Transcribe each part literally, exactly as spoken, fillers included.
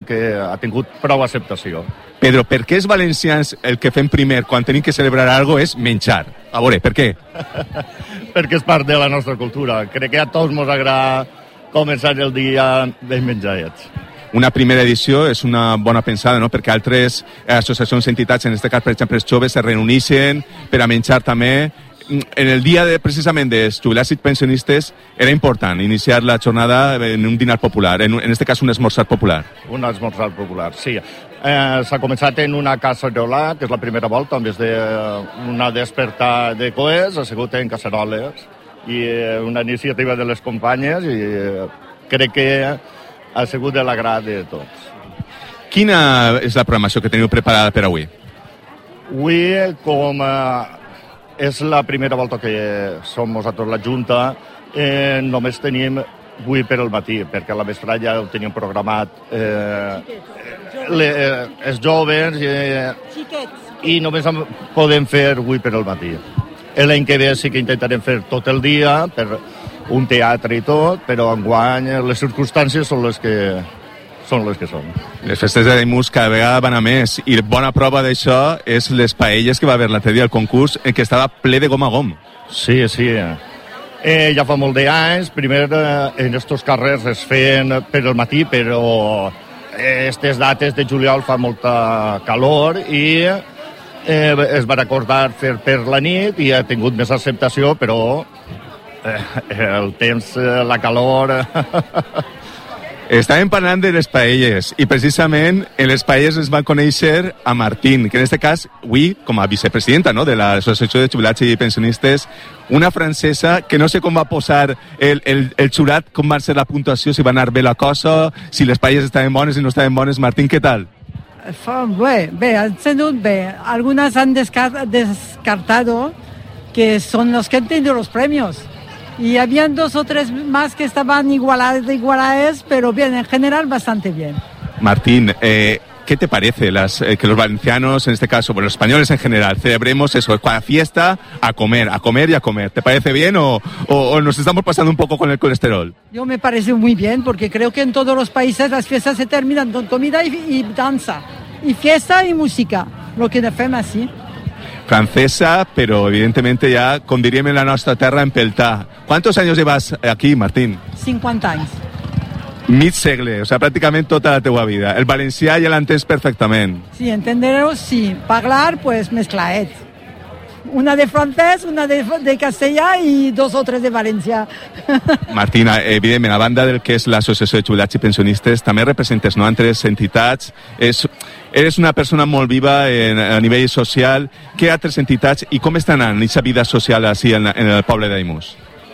que ha tingut prou acceptació. Pedro, per què els valencians el que fem primer quan tenim que celebrar alguna cosa és menjar? A veure, per què? Perquè és part de la nostra cultura. Crec que a tots ens agrada començar el dia ben menjats. Una primera edició és una bona pensada, no? Perquè altres associacions, entitats, en aquest cas, per exemple, els joves, se reuneixen per a menjar també. En el dia de, precisament dels jubilats i pensionistes era important iniciar la jornada en un dinar popular, en, en este cas un esmorzar popular. Un esmorzar popular, sí. Eh, s'ha començat en una casserola, que és la primera volta, en vez d'una despertar de coes, ha sigut en casseroles, i eh, una iniciativa de les companyes, i eh, crec que ha sigut de l'agrat de tots. Quina és la programació que teniu preparada per avui? Avui, com eh, és la primera volta que som nosaltres la Junta, eh, només tenim avui per al matí, perquè a la vesprada ja ho teníem programat eh, le, eh, els joves eh, i només podem fer avui per al matí. L'any que ve sí que intentarem fer tot el dia per un teatre i tot, però enguany les circumstàncies són les que són les que són. Les festes de Daimús cada vegada van a més, i bona prova d'això és les paelles que va haver l'altre dia al concurs, en què estava ple de gom a gom. Sí, sí. Eh, ja fa molt d'anys, primer eh, en estos carrers es feien per al matí, però aquestes dates de juliol fa molta calor i eh, es va acordar fer per la nit i ha tingut més acceptació, però eh, el temps, la calor... Estàvem parlant de les paelles i precisament en les paelles es van conèixer a Martín, que en aquest cas, avui, com a vicepresidenta, no?, de l'Associació de Jubilats i Pensionistes, una francesa que no sé com va posar el, el, el jurat, com va ser la puntuació, si va anar bé la cosa, si les paelles estaven bones i no estaven bones. Martín, què tal? Bé, bé, han sido bé. Algunas han descart descartado que son los que han tenido los premios. Y habían dos o tres más que estaban igualadas, igualadas, pero bien, en general bastante bien. Martín, eh, ¿qué te parece las, eh, que los valencianos, en este caso, bueno, los españoles en general, celebremos eso, cada fiesta a comer, a comer y a comer? ¿Te parece bien o, o, o nos estamos pasando un poco con el colesterol? Yo me parece muy bien, porque creo que en todos los países las fiestas se terminan con comida y, y danza, y fiesta y música, lo que hacemos así. Francesa, pero evidentemente ya, com diríem en la nostra terra, en peltà. ¿Cuántos años llevas aquí, Martín? cinquanta anys. Mig segle, o sea, pràcticament tota la teua vida. El valencià ja l'entens perfectament. Sí, entender-ho, sí. Parlar, pues, més claret. Una de francès, una de, de castellà i dos o tres de valencià. Martina, evidentment, a banda del que és l'Associació de Jubilats i Pensionistes, també representes, no?, altres entitats. És, eres una persona molt viva en, a nivell social. Què altres entitats i com està anant aquesta vida social així en, en el poble d'Aimús?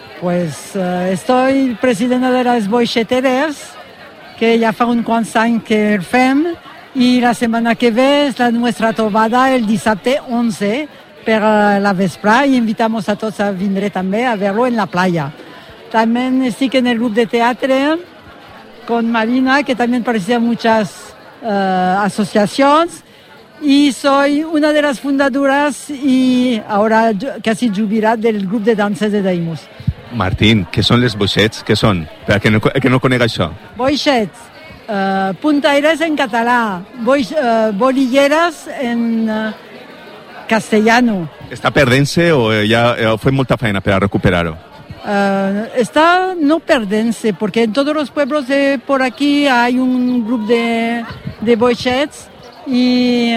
Pues uh, estoy presidenta de las boixeteres, que ja fa un quants anys que fem, i la setmana que ve és la nostra trobada el dissabte onze per la vesprà, i invitamos a tots a vindre també a verlo en la playa. También estic en el grup de teatre con Marina, que también participa en muchas uh, asociaciones, y soy una de las fundadoras y ahora casi jubilada del grup de danses de Daimús. Martín, què són les boixets? Què són? Per a que no, que no conega això. Boixets, uh, puntaires en català, boix, uh, bolilleres en uh, castellano. Està perdent-se o ja o fue molta feina per a recuperar-ho? Uh, está no perdense, porque en todos los pueblos de por aquí hay un grupo de, de boixets y,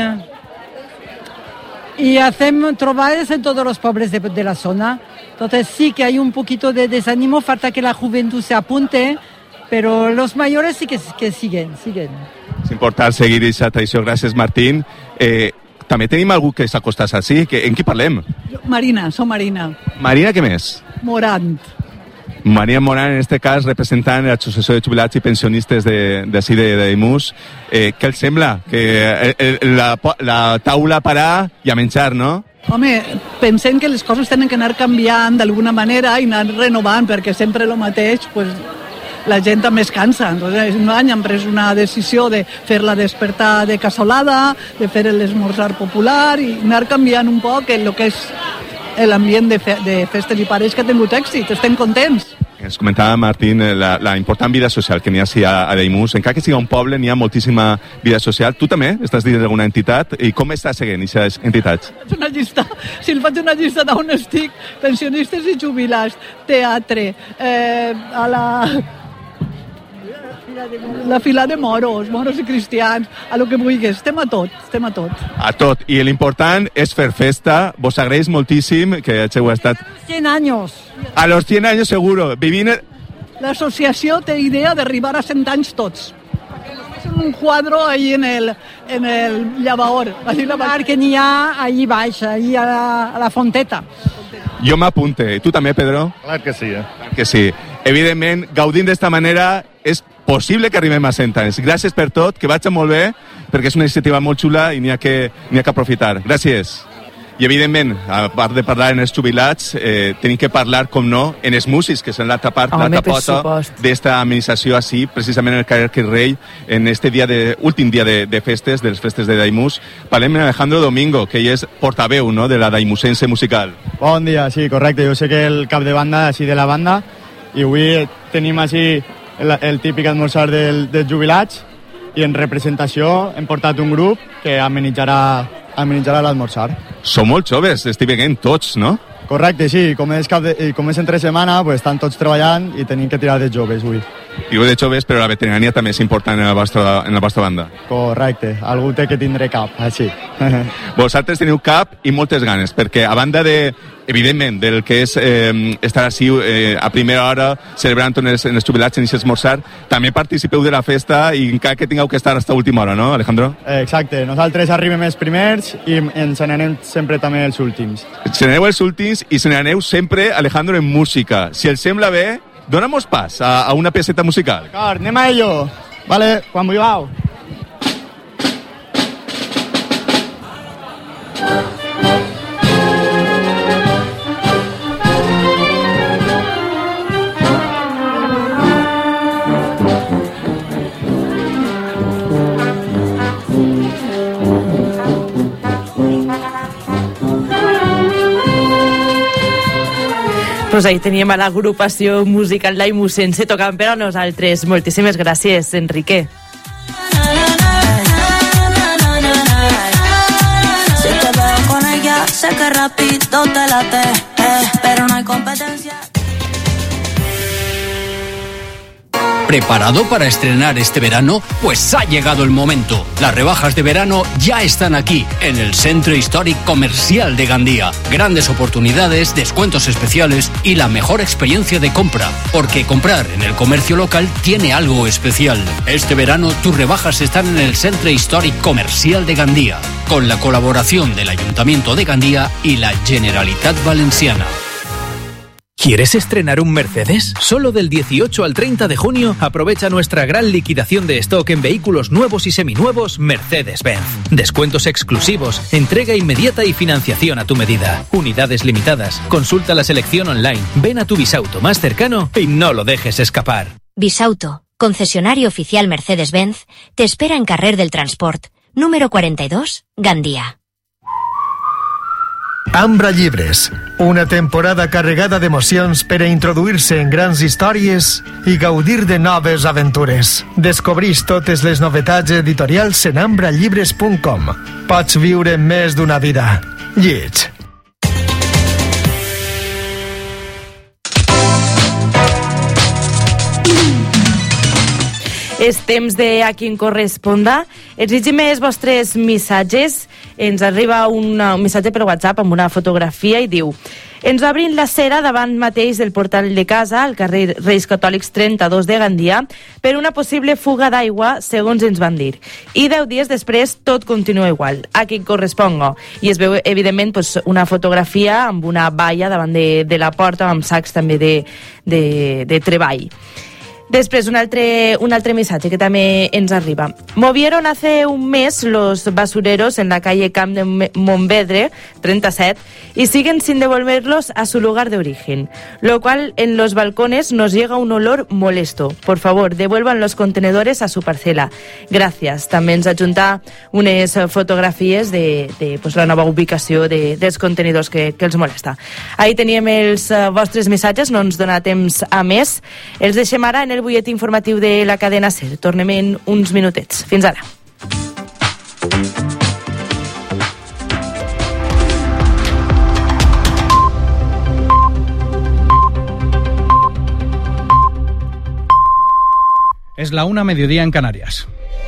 y hacemos trobades en todos los pueblos de, de la zona. Entonces sí que hay un poquito de desánimo, falta que la juventud se apunte, pero los mayores sí que, que siguen, siguen. És important seguir aquesta tradició. Gràcies, Martín. Eh, també tenim algú que s'acostàs així. Que, en qui parlem? Marina, som Marina. Marina, què més? Morant. Maria Morant, en aquest cas, representant l'Associació de Jubilats i Pensionistes d'ací de, de Daimús. Eh, què els sembla? Que eh, la, la taula parar i a menjar, no? Home, pensem que les coses tenen que anar canviant d'alguna manera i anar renovant, perquè sempre el mateix, pues, la gent també es cansa. Entonces, un any han pres una decisió de fer la despertar de casolada, de fer l'esmorzar popular i anar canviant un poc el que és l'ambient de, fe de festes i parells que ha tingut èxit. Estem contents. En es comentava Martín la, la important vida social que n'hi ha sí, a, a Daimús. Encara que sigui un poble n'hi ha moltíssima vida social. Tu també estàs dins d'alguna entitat i com estàs seguint aquestes entitats? Faig una llista, si el faig una llista d'on estic, pensionistes i jubilats, teatre, eh, a la... la fila de moros, moros i cristians, a lo que vulguis, estem a tot, estem a tot. A tot, i l'important és fer festa, vos agraeix moltíssim que hàgiu estat... cien años. A los cien años seguro, vivint... L'associació té idea d'arribar a cent anys tots. És un quadre ahí en el, en el llavaor. Allí la bar que n'hi ha allí baix, allí a la, a la fonteta. Jo m'apunte. I tu també, Pedro? Clar que sí, eh? Clar que sí. Evidentment, gaudint d'esta manera, és possible que arribem a cent anys. Gràcies per tot, que vagi molt bé, perquè és una iniciativa molt xula i n'hi ha que, n'hi ha que aprofitar. Gràcies. I, evidentment, a part de parlar en els jubilats, eh, tenim que parlar, com no, en els músics, que són l'altra part, Home, l'altra pota d'esta administració així, precisament en el carrer Quirrell, en este dia de, últim dia de, de festes, de les festes de Daimús. Parlem amb Alejandro Domingo, que ell és portaveu, no?, de la Daimusense Musical. Bon dia, sí, correcte. Jo sé que el cap de banda així de la banda, i avui tenim així el, el típic esmorzar del, dels jubilats, i en representació hem portat un grup que amenitzarà, amenitzarà l'esmorzar. Són molt joves, estic veient tots, no? Correcte, sí, com és, cap de, com és entre setmana, pues, estan tots treballant i tenim que tirar de joves avui. Diu de joves, però la veterania també és important en la vostra, en la vostra banda. Correcte, algú té que tindre cap, així. Vosaltres teniu cap i moltes ganes, perquè a banda de, evidentment, del que és eh, estar així eh, a primera hora celebrant en els, en els jubilats, en aquest esmorzar, també participeu de la festa i encara que tingueu que estar fins a última hora, no, Alejandro? Exacte, nosaltres arribem els primers i ens n'anem sempre també els últims. Se n'aneu els últims i se n'aneu sempre, Alejandro, en música. Si els sembla bé, dona'm pas a, a una pieceta musical. D'acord, anem a ello. Vale, quan vulgueu. Pues ahí teníem a l'agrupació musical Daimusense tocant per a nosaltres. Moltíssimes gràcies, Enrique. Si te veo con ella, sé que rápido te late, eh, pero no hay competencia. ¿Preparado para estrenar este verano? Pues ha llegado el momento. Las rebajas de verano ya están aquí, en el Centro Históric Comercial de Gandía. Grandes oportunidades, descuentos especiales y la mejor experiencia de compra. Porque comprar en el comercio local tiene algo especial. Este verano tus rebajas están en el Centro Históric Comercial de Gandía, con la colaboración del Ayuntamiento de Gandía y la Generalitat Valenciana. ¿Quieres estrenar un Mercedes? Solo del dieciocho al treinta de junio aprovecha nuestra gran liquidación de stock en vehículos nuevos y seminuevos Mercedes-Benz. Descuentos exclusivos, entrega inmediata y financiación a tu medida. Unidades limitadas. Consulta la selección online. Ven a tu Bisauto más cercano y no lo dejes escapar. Bisauto, concesionario oficial Mercedes-Benz, te espera en Carrer del Transport, número cuarenta y dos, Gandía. Ambra Llibres, una temporada carregada d'emocions per a introduir-se en grans històries i gaudir de noves aventures. Descobrís totes les novetats editorials en ambra llibres punt com. Pots viure més d'una vida. Lleig. És temps de a qui en corresponda. Ens llegim els vostres missatges. Ens arriba un, un missatge per WhatsApp amb una fotografia i diu: ens obrin la cera davant mateix del portal de casa, al carrer Reis Catòlics trenta-dos de Gandia, per una possible fuga d'aigua, segons ens van dir. I deu dies després tot continua igual. A qui corresponga. I es veu, evidentment, pues, una fotografia amb una valla davant de, de la porta, amb sacs també de, de, de treball. Després, un altre, un altre missatge que també ens arriba. Movieron hace un mes los basureros en la calle Camp de Montvedre, treinta y siete, y siguen sin devolverlos a su lugar de origen, lo cual en los balcones nos llega un olor molesto. Por favor, devuelvan los contenedores a su parcela. Gràcies. També ens adjunta unes fotografies de, de pues, la nova ubicació de, dels contenidors que, que els molesta. Ahí teníem els uh, vostres missatges, no ens dona temps a més. Els deixem ara en el butlletí informatiu de la cadena SER. Tornem en uns minutets. Fins ara. Es la una, mediodía en Canarias.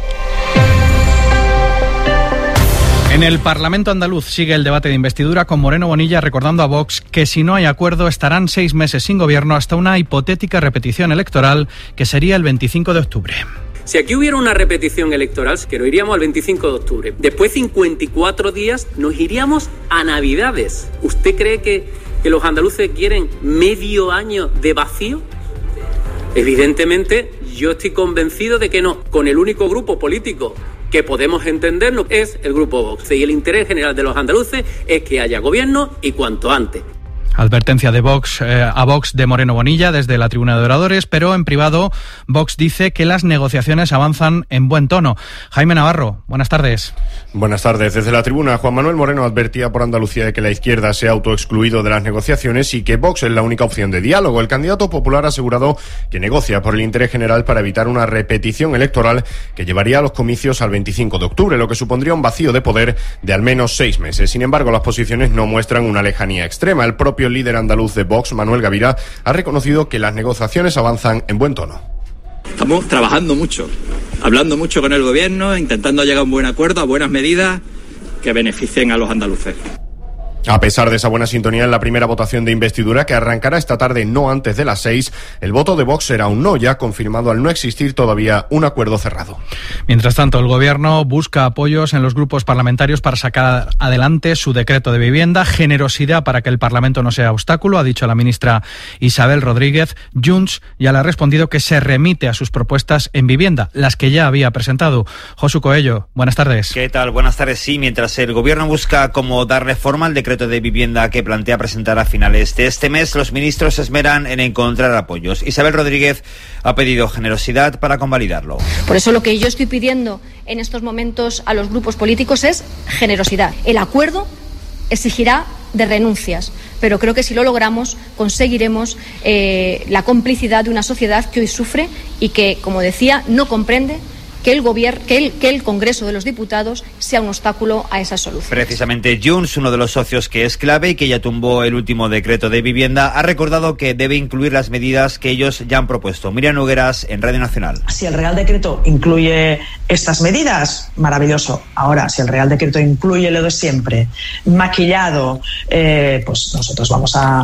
En el Parlamento andaluz sigue el debate de investidura, con Moreno Bonilla recordando a Vox que si no hay acuerdo estarán seis meses sin gobierno hasta una hipotética repetición electoral que sería el veinticinco de octubre. Si aquí hubiera una repetición electoral, que nos iríamos al veinticinco de octubre. Después de cincuenta y cuatro días nos iríamos a Navidades. ¿Usted cree que, que los andaluces quieren medio año de vacío? Evidentemente, yo estoy convencido de que no. Con el único grupo político que podemos entendernos es el Grupo Vox. Y el interés general de los andaluces es que haya gobierno y cuanto antes. Advertencia de Vox eh, a Vox de Moreno Bonilla desde la tribuna de oradores, pero en privado Vox dice que las negociaciones avanzan en buen tono. Jaime Navarro, buenas tardes. Buenas tardes. Desde la tribuna, Juan Manuel Moreno advertía por Andalucía de que la izquierda se ha autoexcluido de las negociaciones y que Vox es la única opción de diálogo. El candidato popular ha asegurado que negocia por el interés general para evitar una repetición electoral que llevaría a los comicios al veinticinco de octubre, lo que supondría un vacío de poder de al menos seis meses. Sin embargo, las posiciones no muestran una lejanía extrema. El propio El líder andaluz de Vox, Manuel Gavira, ha reconocido que las negociaciones avanzan en buen tono. Estamos trabajando mucho, hablando mucho con el gobierno, intentando llegar a un buen acuerdo, a buenas medidas que beneficien a los andaluces. A pesar de esa buena sintonía en la primera votación de investidura, que arrancará esta tarde no antes de las seis, el voto de Vox será un no, ya confirmado al no existir todavía un acuerdo cerrado. Mientras tanto, el Gobierno busca apoyos en los grupos parlamentarios para sacar adelante su decreto de vivienda. Generosidad para que el Parlamento no sea obstáculo, ha dicho la ministra Isabel Rodríguez. Junts ya le ha respondido que se remite a sus propuestas en vivienda, las que ya había presentado. Josu Coello, buenas tardes. ¿Qué tal? Buenas tardes. Sí, mientras el Gobierno busca cómo darle forma al decreto de vivienda que plantea presentar a finales de este mes, los ministros se esmeran en encontrar apoyos. Isabel Rodríguez ha pedido generosidad para convalidarlo. Por eso lo que yo estoy pidiendo en estos momentos a los grupos políticos es generosidad. El acuerdo exigirá de renuncias, pero creo que si lo logramos conseguiremos eh, la complicidad de una sociedad que hoy sufre y que, como decía, no comprende que el gobierno, que el, que el Congreso de los Diputados sea un obstáculo a esa solución. Precisamente Junts, uno de los socios que es clave y que ya tumbó el último decreto de vivienda, ha recordado que debe incluir las medidas que ellos ya han propuesto. Miriam Nogueras, en Radio Nacional. Si el Real Decreto incluye estas medidas, maravilloso. Ahora, si el Real Decreto incluye lo de siempre, maquillado, eh, pues nosotros vamos a,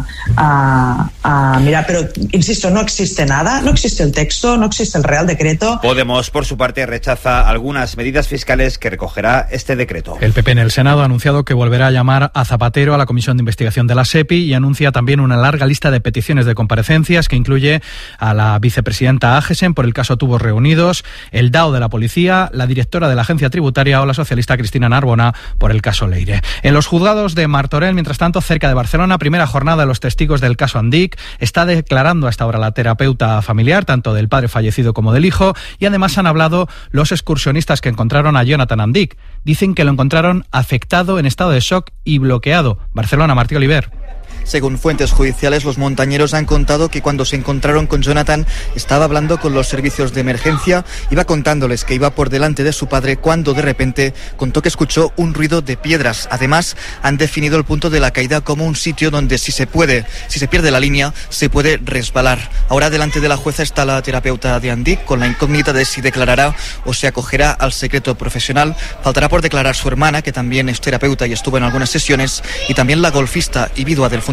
a, a mirar. Pero, insisto, no existe nada, no existe el texto, no existe el Real Decreto. Podemos, por su parte, rechaza algunas medidas fiscales que recogerá este decreto. El P P en el Senado ha anunciado que volverá a llamar a Zapatero a la Comisión de Investigación de la SEPI y anuncia también una larga lista de peticiones de comparecencias que incluye a la vicepresidenta Agesen por el caso Tubos Reunidos, el D A O de la Policía, la directora de la Agencia Tributaria o la socialista Cristina Narbona por el caso Leire. En los juzgados de Martorell, mientras tanto, cerca de Barcelona, primera jornada de los testigos del caso Andic, está declarando a esta hora la terapeuta familiar, tanto del padre fallecido como del hijo, y además han hablado los excursionistas que encontraron a Jonathan Andic. Dicen que lo encontraron afectado, en estado de shock y bloqueado. Barcelona, Martí Oliver. Según fuentes judiciales, los montañeros han contado que cuando se encontraron con Jonathan estaba hablando con los servicios de emergencia, iba contándoles que iba por delante de su padre cuando de repente contó que escuchó un ruido de piedras. Además, han definido el punto de la caída como un sitio donde si se puede, si se pierde la línea, se puede resbalar. Ahora delante de la jueza está la terapeuta de Andic con la incógnita de si declarará o se acogerá al secreto profesional. Faltará por declarar su hermana, que también es terapeuta y estuvo en algunas sesiones, y también la golfista y viuda del fundador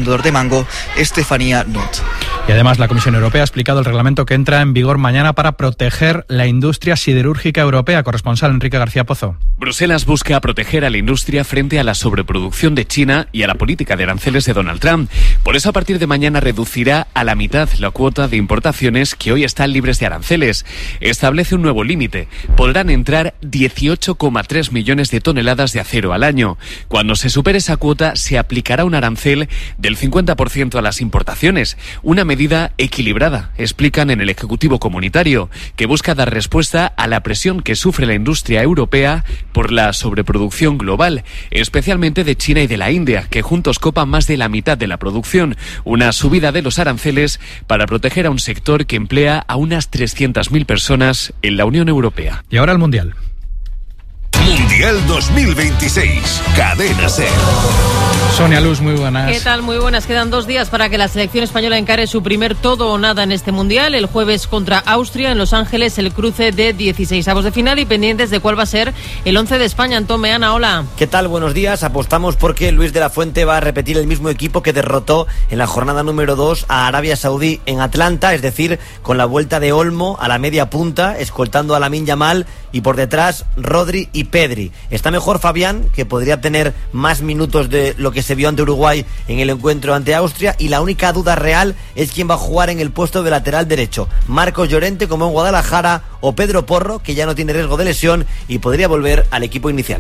fundador de Mango, Estefanía Nut. Y además la Comisión Europea ha explicado el reglamento que entra en vigor mañana para proteger la industria siderúrgica europea. Corresponsal Enrique García Pozo. Bruselas busca proteger a la industria frente a la sobreproducción de China y a la política de aranceles de Donald Trump. Por eso, a partir de mañana reducirá a la mitad la cuota de importaciones que hoy están libres de aranceles. Establece un nuevo límite. Podrán entrar dieciocho coma tres millones de toneladas de acero al año. Cuando se supere esa cuota, se aplicará un arancel del cincuenta por ciento a las importaciones. Una medida equilibrada, explican en el Ejecutivo Comunitario, que busca dar respuesta a la presión que sufre la industria europea por la sobreproducción global, especialmente de China y de la India, que juntos copan más de la mitad de la producción. Una subida de los aranceles para proteger a un sector que emplea a unas trescientas mil personas en la Unión Europea. Y ahora el Mundial. Mundial dos mil veintiséis, Cadena SER. Sonia Luz, muy buenas. ¿Qué tal? Muy buenas. Quedan dos días para que la selección española encare su primer todo o nada en este Mundial. El jueves contra Austria en Los Ángeles, el cruce de dieciseisavos de final y pendientes de cuál va a ser el once de España. Antón Meana, hola. ¿Qué tal? Buenos días. Apostamos porque Luis de la Fuente va a repetir el mismo equipo que derrotó en la jornada número dos a Arabia Saudí en Atlanta, es decir, con la vuelta de Olmo a la media punta, escoltando a Lamine Yamal y por detrás Rodri y Pedri. Está mejor Fabián, que podría tener más minutos de lo que se vio ante Uruguay en el encuentro ante Austria, y la única duda real es quién va a jugar en el puesto de lateral derecho, Marcos Llorente como en Guadalajara o Pedro Porro, que ya no tiene riesgo de lesión y podría volver al equipo inicial.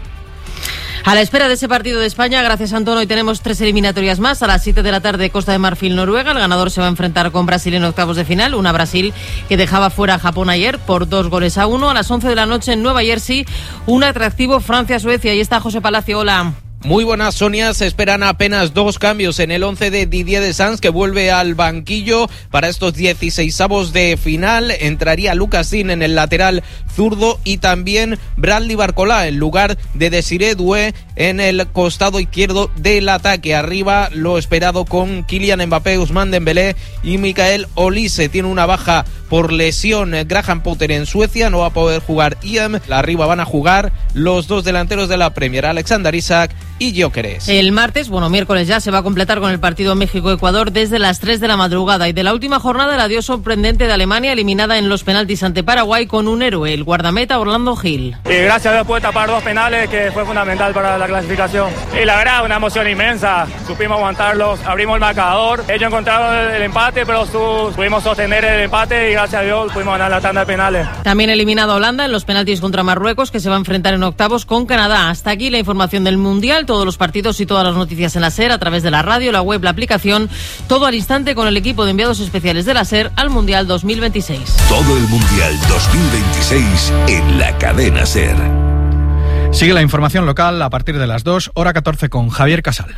A la espera de ese partido de España, gracias Antón, hoy tenemos tres eliminatorias más. A las siete de la tarde, Costa de Marfil, Noruega. El ganador se va a enfrentar con Brasil en octavos de final. Una Brasil que dejaba fuera a Japón ayer por dos goles a uno. A las once de la noche en Nueva Jersey, un atractivo Francia-Suecia. Ahí está José Palacio, hola. Muy buenas, Sonia. Se esperan apenas dos cambios en el once de Didier Deschamps, que vuelve al banquillo para estos dieciseisavos de final. Entraría Lucas Digne en el lateral zurdo y también Bradley Barcola en lugar de Desiré Doué en el costado izquierdo del ataque. Arriba lo esperado con Kylian Mbappé, Ousmane Dembélé y Michael Olise. Tiene una baja por lesión Graham Potter en Suecia, no va a poder jugar Iam. Arriba van a jugar los dos delanteros de la Premier, Alexander Isak y Gyökeres. El martes, bueno, miércoles ya, se va a completar con el partido México-Ecuador desde las tres de la madrugada. Y de la última jornada, el adiós sorprendente de Alemania, eliminada en los penaltis ante Paraguay con un héroe, el guardameta Orlando Gil. Y gracias a Dios pude tapar dos penales, que fue fundamental para la clasificación. Y la verdad, una emoción inmensa. Supimos aguantarlos, abrimos el marcador. Ellos encontraron el empate, pero su, pudimos sostener el empate y gracias a Dios pudimos ganar la tanda de penales. También eliminado a Holanda en los penaltis contra Marruecos, que se va a enfrentar en octavos con Canadá. Hasta aquí la información del Mundial. Todos los partidos y todas las noticias en la SER, a través de la radio, la web, la aplicación, todo al instante con el equipo de enviados especiales de la SER al Mundial dos mil veintiséis. Todo el Mundial dos mil veintiséis en la cadena SER. Sigue la información local a partir de las dos, hora catorce con Javier Casal.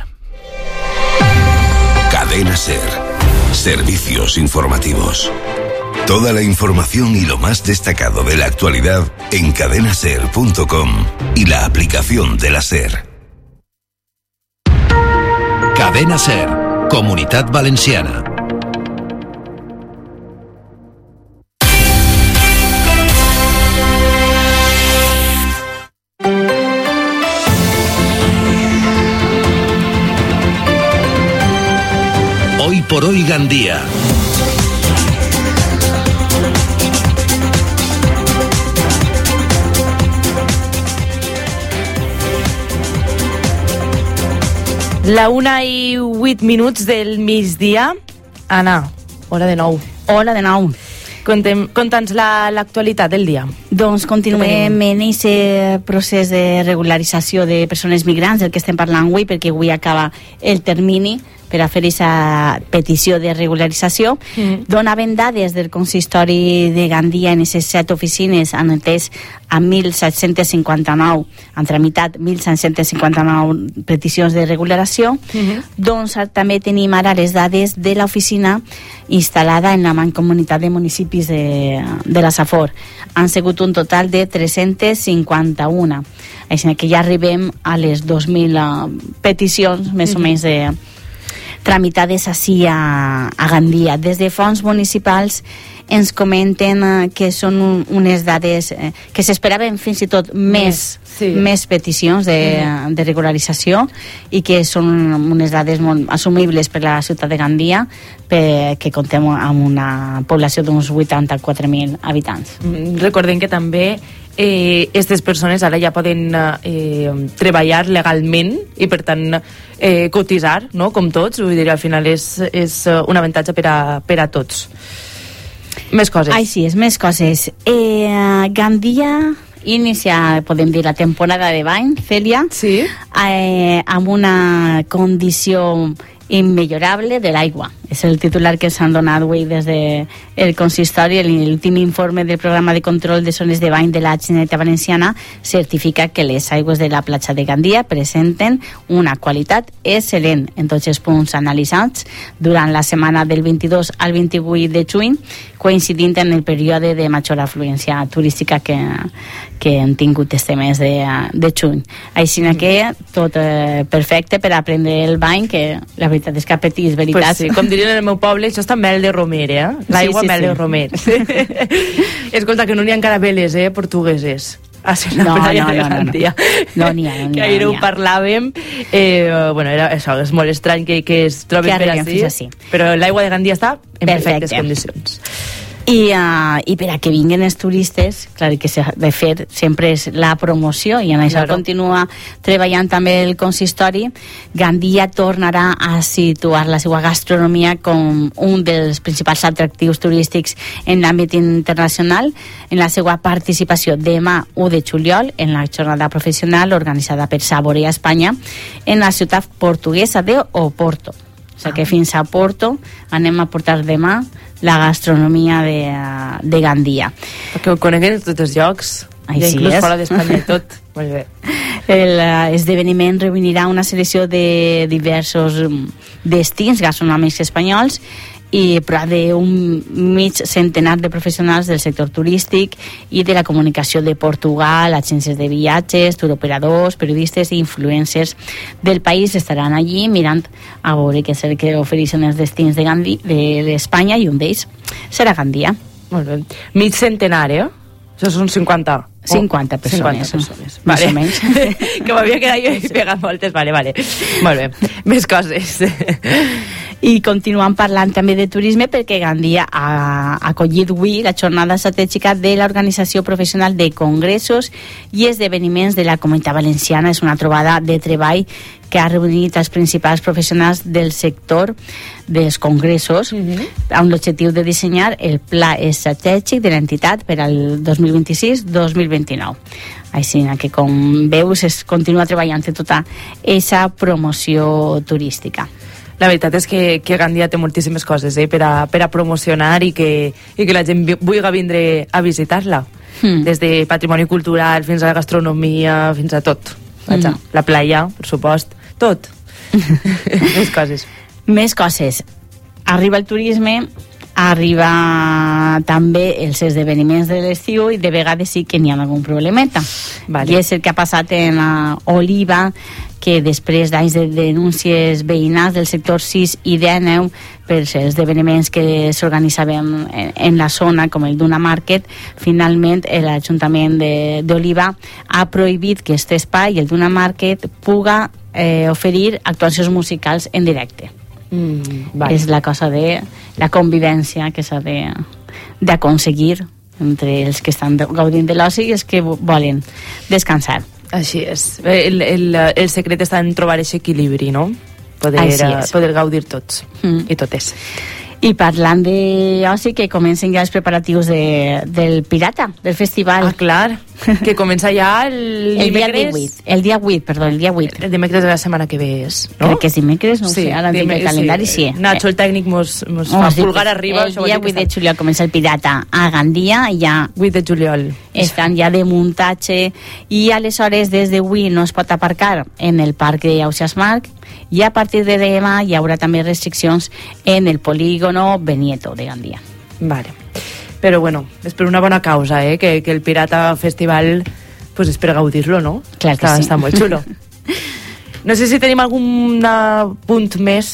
Cadena SER. Servicios informativos. Toda la información y lo más destacado de la actualidad en cadena ser punto com y la aplicación de la SER. Cadena SER, Comunitat Valenciana. Hoy por hoy Gandía. La una i vuit minuts del migdia. Anna, hora de nou. Hora de nou. Conta'ns l'actualitat del dia. Doncs continuem en aquest procés de regularització de persones migrants, del que estem parlant avui, perquè avui acaba el termini per a fer aquesta petició de regularització. Mm. Donaven dades del consistori de Gandia en aquestes set oficines, han entès a mil set-cents cinquanta-nou, han tramitat mil set-cents cinquanta-nou peticions de regularització. Mm-hmm. Doncs també tenim ara les dades de l'oficina instal·lada en la mancomunitat de municipis de, de la Safor. Han sigut un total de tres-cents cinquanta-un. Així que ja arribem a les dos mil uh, peticions, més mm-hmm. o menys, de tramitades així a, a Gandia. Des de fons municipals ens comenten eh, que són un, unes dades eh, que s'esperaven fins i tot més, sí. més peticions de, uh-huh. de regularització i que són unes dades molt assumibles per la ciutat de Gandia, perquè contem amb una població d'uns vuitanta-quatre mil habitants. Recordem que també aquestes eh, persones ara ja poden eh, treballar legalment i per tant eh, cotitzar, no? Com tots, vull dir, al final és, és un avantatge per a, per a tots. Més coses. Així és, més coses. Eh, Gandia inicia, podem dir, la temporada de bany, Cèlia, sí. eh, amb una condició immillorable de l'aigua. És el titular que s'han donat avui des del consistori. L'últim informe del programa de control de zones de bany de la Generalitat Valenciana certifica que les aigües de la platja de Gandia presenten una qualitat excel·lent en tots els punts analitzats durant la setmana del vint-i-dos al vint-i-vuit de juny, coincidint en el període de major afluència turística que, que han tingut este mes de, de juny. Així que tot eh, perfecte per aprendre el bany, que la veritat és que apetís, veritat. Pues sí, com dirien en el meu poble, això està mel de romer, eh? L'aigua sí, sí, mel sí. de romer. Escolta, que no n'hi ha carabeles, eh, portugueses. A la no, playa no, de no, Gandia. No n'hi ha, no n'hi ha. Que ahir ho parlàvem. Eh, bueno, era, això, és molt estrany que, que es trobi per així, però l'aigua de Gandia està en Perfecte. perfectes condicions. I, uh, i per a que vinguin els turistes, clar que s'ha de fer sempre és la promoció, i en això claro. Continua treballant també el consistori. Gandia tornarà a situar la seva gastronomia com un dels principals atractius turístics en l'àmbit internacional, en la seva participació demà u de juliol en la jornada professional organitzada per Saborea Espanya en la ciutat portuguesa de Oporto. O sigui que fins a Porto anem a portar demà la gastronomia de, de Gandia. Perquè ho coneguen tots els llocs, i inclús fora d'Espanya i tot. Molt bé. L'esdeveniment reunirà una selecció de diversos destins gastronòmics espanyols i prop d'un mig centenar de professionals del sector turístic i de la comunicació de Portugal, agències de viatges, turoperadors, periodistes i influencers del país estaran allí mirant a veure què és el que ofereixen els destins de, Gandhi, de l'Espanya, i un d'ells serà Gandia. Molt bé. Mig centenar, eh? Això són cinquanta. cinquanta persones. cinquanta persones. Vale. Més o menys. Que m'havia quedat jo i pegat moltes. Vale, vale. Molt bé. Més coses. I continuem parlant també de turisme, perquè Gandia ha acollit avui la jornada estratègica de l'Organització Professional de Congressos i Esdeveniments de la Comunitat Valenciana. És una trobada de treball que ha reunit els principals professionals del sector dels congressos uh-huh. amb l'objectiu de dissenyar el pla estratègic de l'entitat per al dos mil vint-i-sis dos mil vint-i-nou. Així que, com veus, es continua treballant en tota aquesta promoció turística. La veritat és que, que Gandia té moltíssimes coses eh, per, a, per a promocionar i que, i que la gent vulgui vindre a visitar-la. Mm. Des de patrimoni cultural fins a la gastronomia, fins a tot. Vaja, mm. La playa, per supost, tot. Més coses. Més coses. Arriba el turisme, arriba també els esdeveniments de l'estiu i de vegades sí que n'hi ha algun problemeta. Vale. I és el que ha passat en uh, Oliva, que després d'anys de denúncies veïnals del sector sis i deu per els esdeveniments que s'organitzaven en, en la zona, com el Duna Market, finalment l'Ajuntament d'Oliva ha prohibit que aquest espai, el Duna Market, puga eh, oferir actuacions musicals en directe. Mm, vale. És la cosa de la convivència que s'ha d'aconseguir entre els que estan gaudint de l'oci i els que volen descansar. Així és. El, el, el secret està en trobar aquest equilibri, no? Poder, poder gaudir tots mm. i totes. I parlant d'oci, que comencen ja els preparatius de, del Pirata, del festival. Ah, clar, que comença ja el, el dimecres. Dia divuit, el dia vuit, perdó, el dia vuit. El dimecres de la setmana que ve és, no? Crec que és dimecres, no sí, sé, ara tinc el calendari, sí. sí. Nacho, el tècnic, mos, mos oh, fa sí, pulgar arriba. El dia vuit de juliol comença el Pirata a Gandia, i ja... vuit de juliol. Estan ja de muntatge, i aleshores des d'avui no es pot aparcar en el parc d'Ausiàs Marc, i a partir de demà hi haurà també restriccions en el polígono Benieto de Gandia. Vale. Però bueno, és per una bona causa, eh? Que, que el Pirata Festival pues és per gaudir-lo, no? Clar que està, sí. Està molt xulo. No sé si tenim algun punt més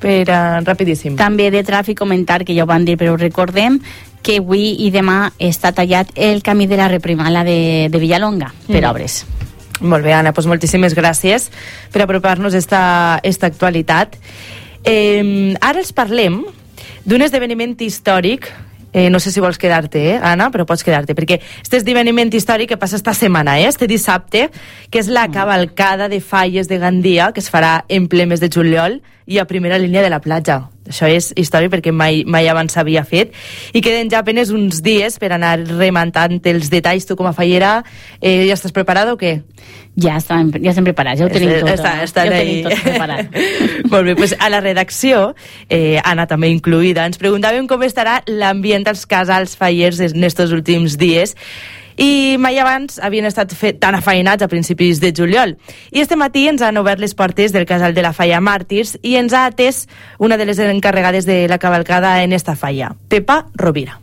per uh, rapidíssim. També de tràfic comentar, que ja ho van dir però ho recordem, que avui i demà està tallat el camí de la reprimala de, de Villalonga per mm. obres. Molt bé, Anna, doncs moltíssimes gràcies per apropar-nos esta, esta actualitat. Eh, ara els parlem d'un esdeveniment històric. Eh, no sé si vols quedar-te, eh, Anna, però pots quedar-te, perquè este esdeveniment històric que passa esta setmana, eh, este dissabte, que és la cavalcada de falles de Gandia, que es farà en ple mes de juliol i a primera línia de la platja. Això és històric perquè mai, mai abans s'havia fet, i queden ja apenes uns dies per anar rementant els detalls. Tu com a fallera, eh, ja estàs preparada o què? Ja estem, ja estem preparats, ja ho tenim tot. Està, està ja ho ahí. tenim tot preparat. Molt bé, pues a la redacció, eh, Anna també incluïda, ens preguntàvem com estarà l'ambient als casals fallers en estos últims dies, i mai abans havien estat fet tan afeinats a principis de juliol. I este matí ens han obert les portes del casal de la Falla Màrtirs i ens ha atès una de les encarregades de la cavalcada en esta falla, Pepa Rovira.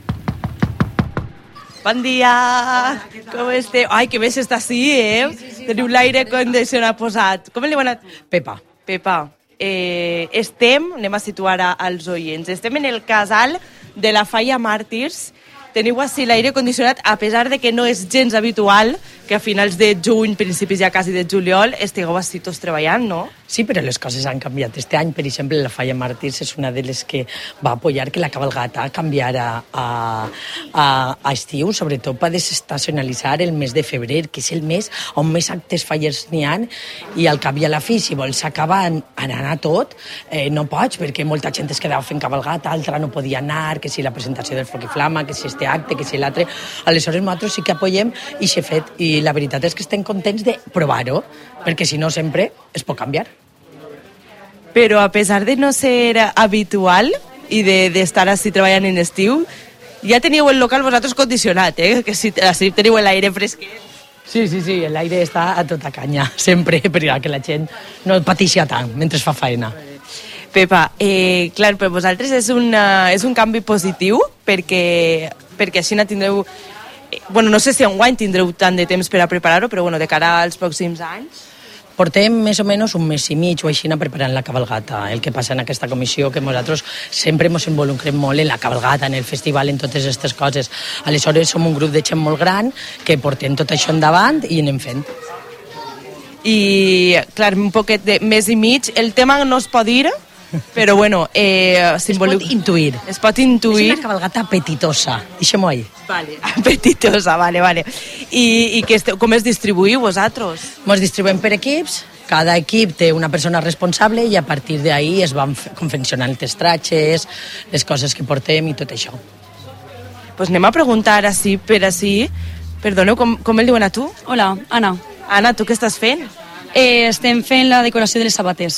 Bon dia! Com esteu? Ai, que bé s'està així, eh? Sí, sí, sí. Teniu l'aire condicionat posat. Com li heu anat? Pepa. Pepa. Eh, estem, anem a situar als oients, estem en el casal de la Falla Màrtirs. Teniu així l'aire condicionat, a pesar de que no és gens habitual que a finals de juny, principis ja quasi de juliol, estigueu així tots treballant, no? Sí, però les coses han canviat. Este any, per exemple, la Falla Màrtirs és una de les que va apoyar que la cabalgata canviara a, a, a estiu, sobretot per desestacionalitzar el mes de febrer, que és el mes on més actes fallers n'hi ha, i al cap i a la fi, si vols acabar anant a tot, eh, no pots, perquè molta gent es quedava fent cabalgata, altra no podia anar, que si la presentació del Foc i Flama, que si este acte, que si l'altre. Aleshores, nosaltres sí que apoyem i s'ha fet, i la veritat és que estem contents de provar-ho, perquè si no sempre es pot canviar. Però a pesar de no ser habitual i d'estar de, així treballant en estiu, ja teníeu el local vosaltres condicionat, eh? Que si així teniu l'aire fresquet. Sí, sí, sí, l'aire està a tota canya, sempre, perquè la gent no pateixi tant mentre fa feina. Pepa, eh, clar, per vosaltres és, una, és un canvi positiu, perquè, perquè així no tindreu... Eh, bueno, no sé si enguany tindreu tant de temps per a preparar-ho, però bueno, de cara als pròxims anys... Portem més o menys un mes i mig o així preparant la cabalgata. El que passa en aquesta comissió, que nosaltres sempre ens involucrem molt en la cabalgata, en el festival, en totes aquestes coses. Aleshores, som un grup de gent molt gran que portem tot això endavant i anem fent. I, clar, un poquet de mes i mig, el tema no es pot dir, però bueno... Eh, es pot intuir. Es pot intuir. És una cabalgata apetitosa, deixem-ho ahí. Vale, apetitosa, vale, vale. I, i que esteu, com es distribuïu vosaltres? Ens distribuïm per equips, cada equip té una persona responsable i a partir d'ahí es van confeccionant els tratges, les coses que portem i tot això. Pues anem a preguntar així per així. Perdoneu, com, com el diuen a tu? Hola, Anna. Anna, tu què estàs fent? Eh, estem fent la decoració de les sabates.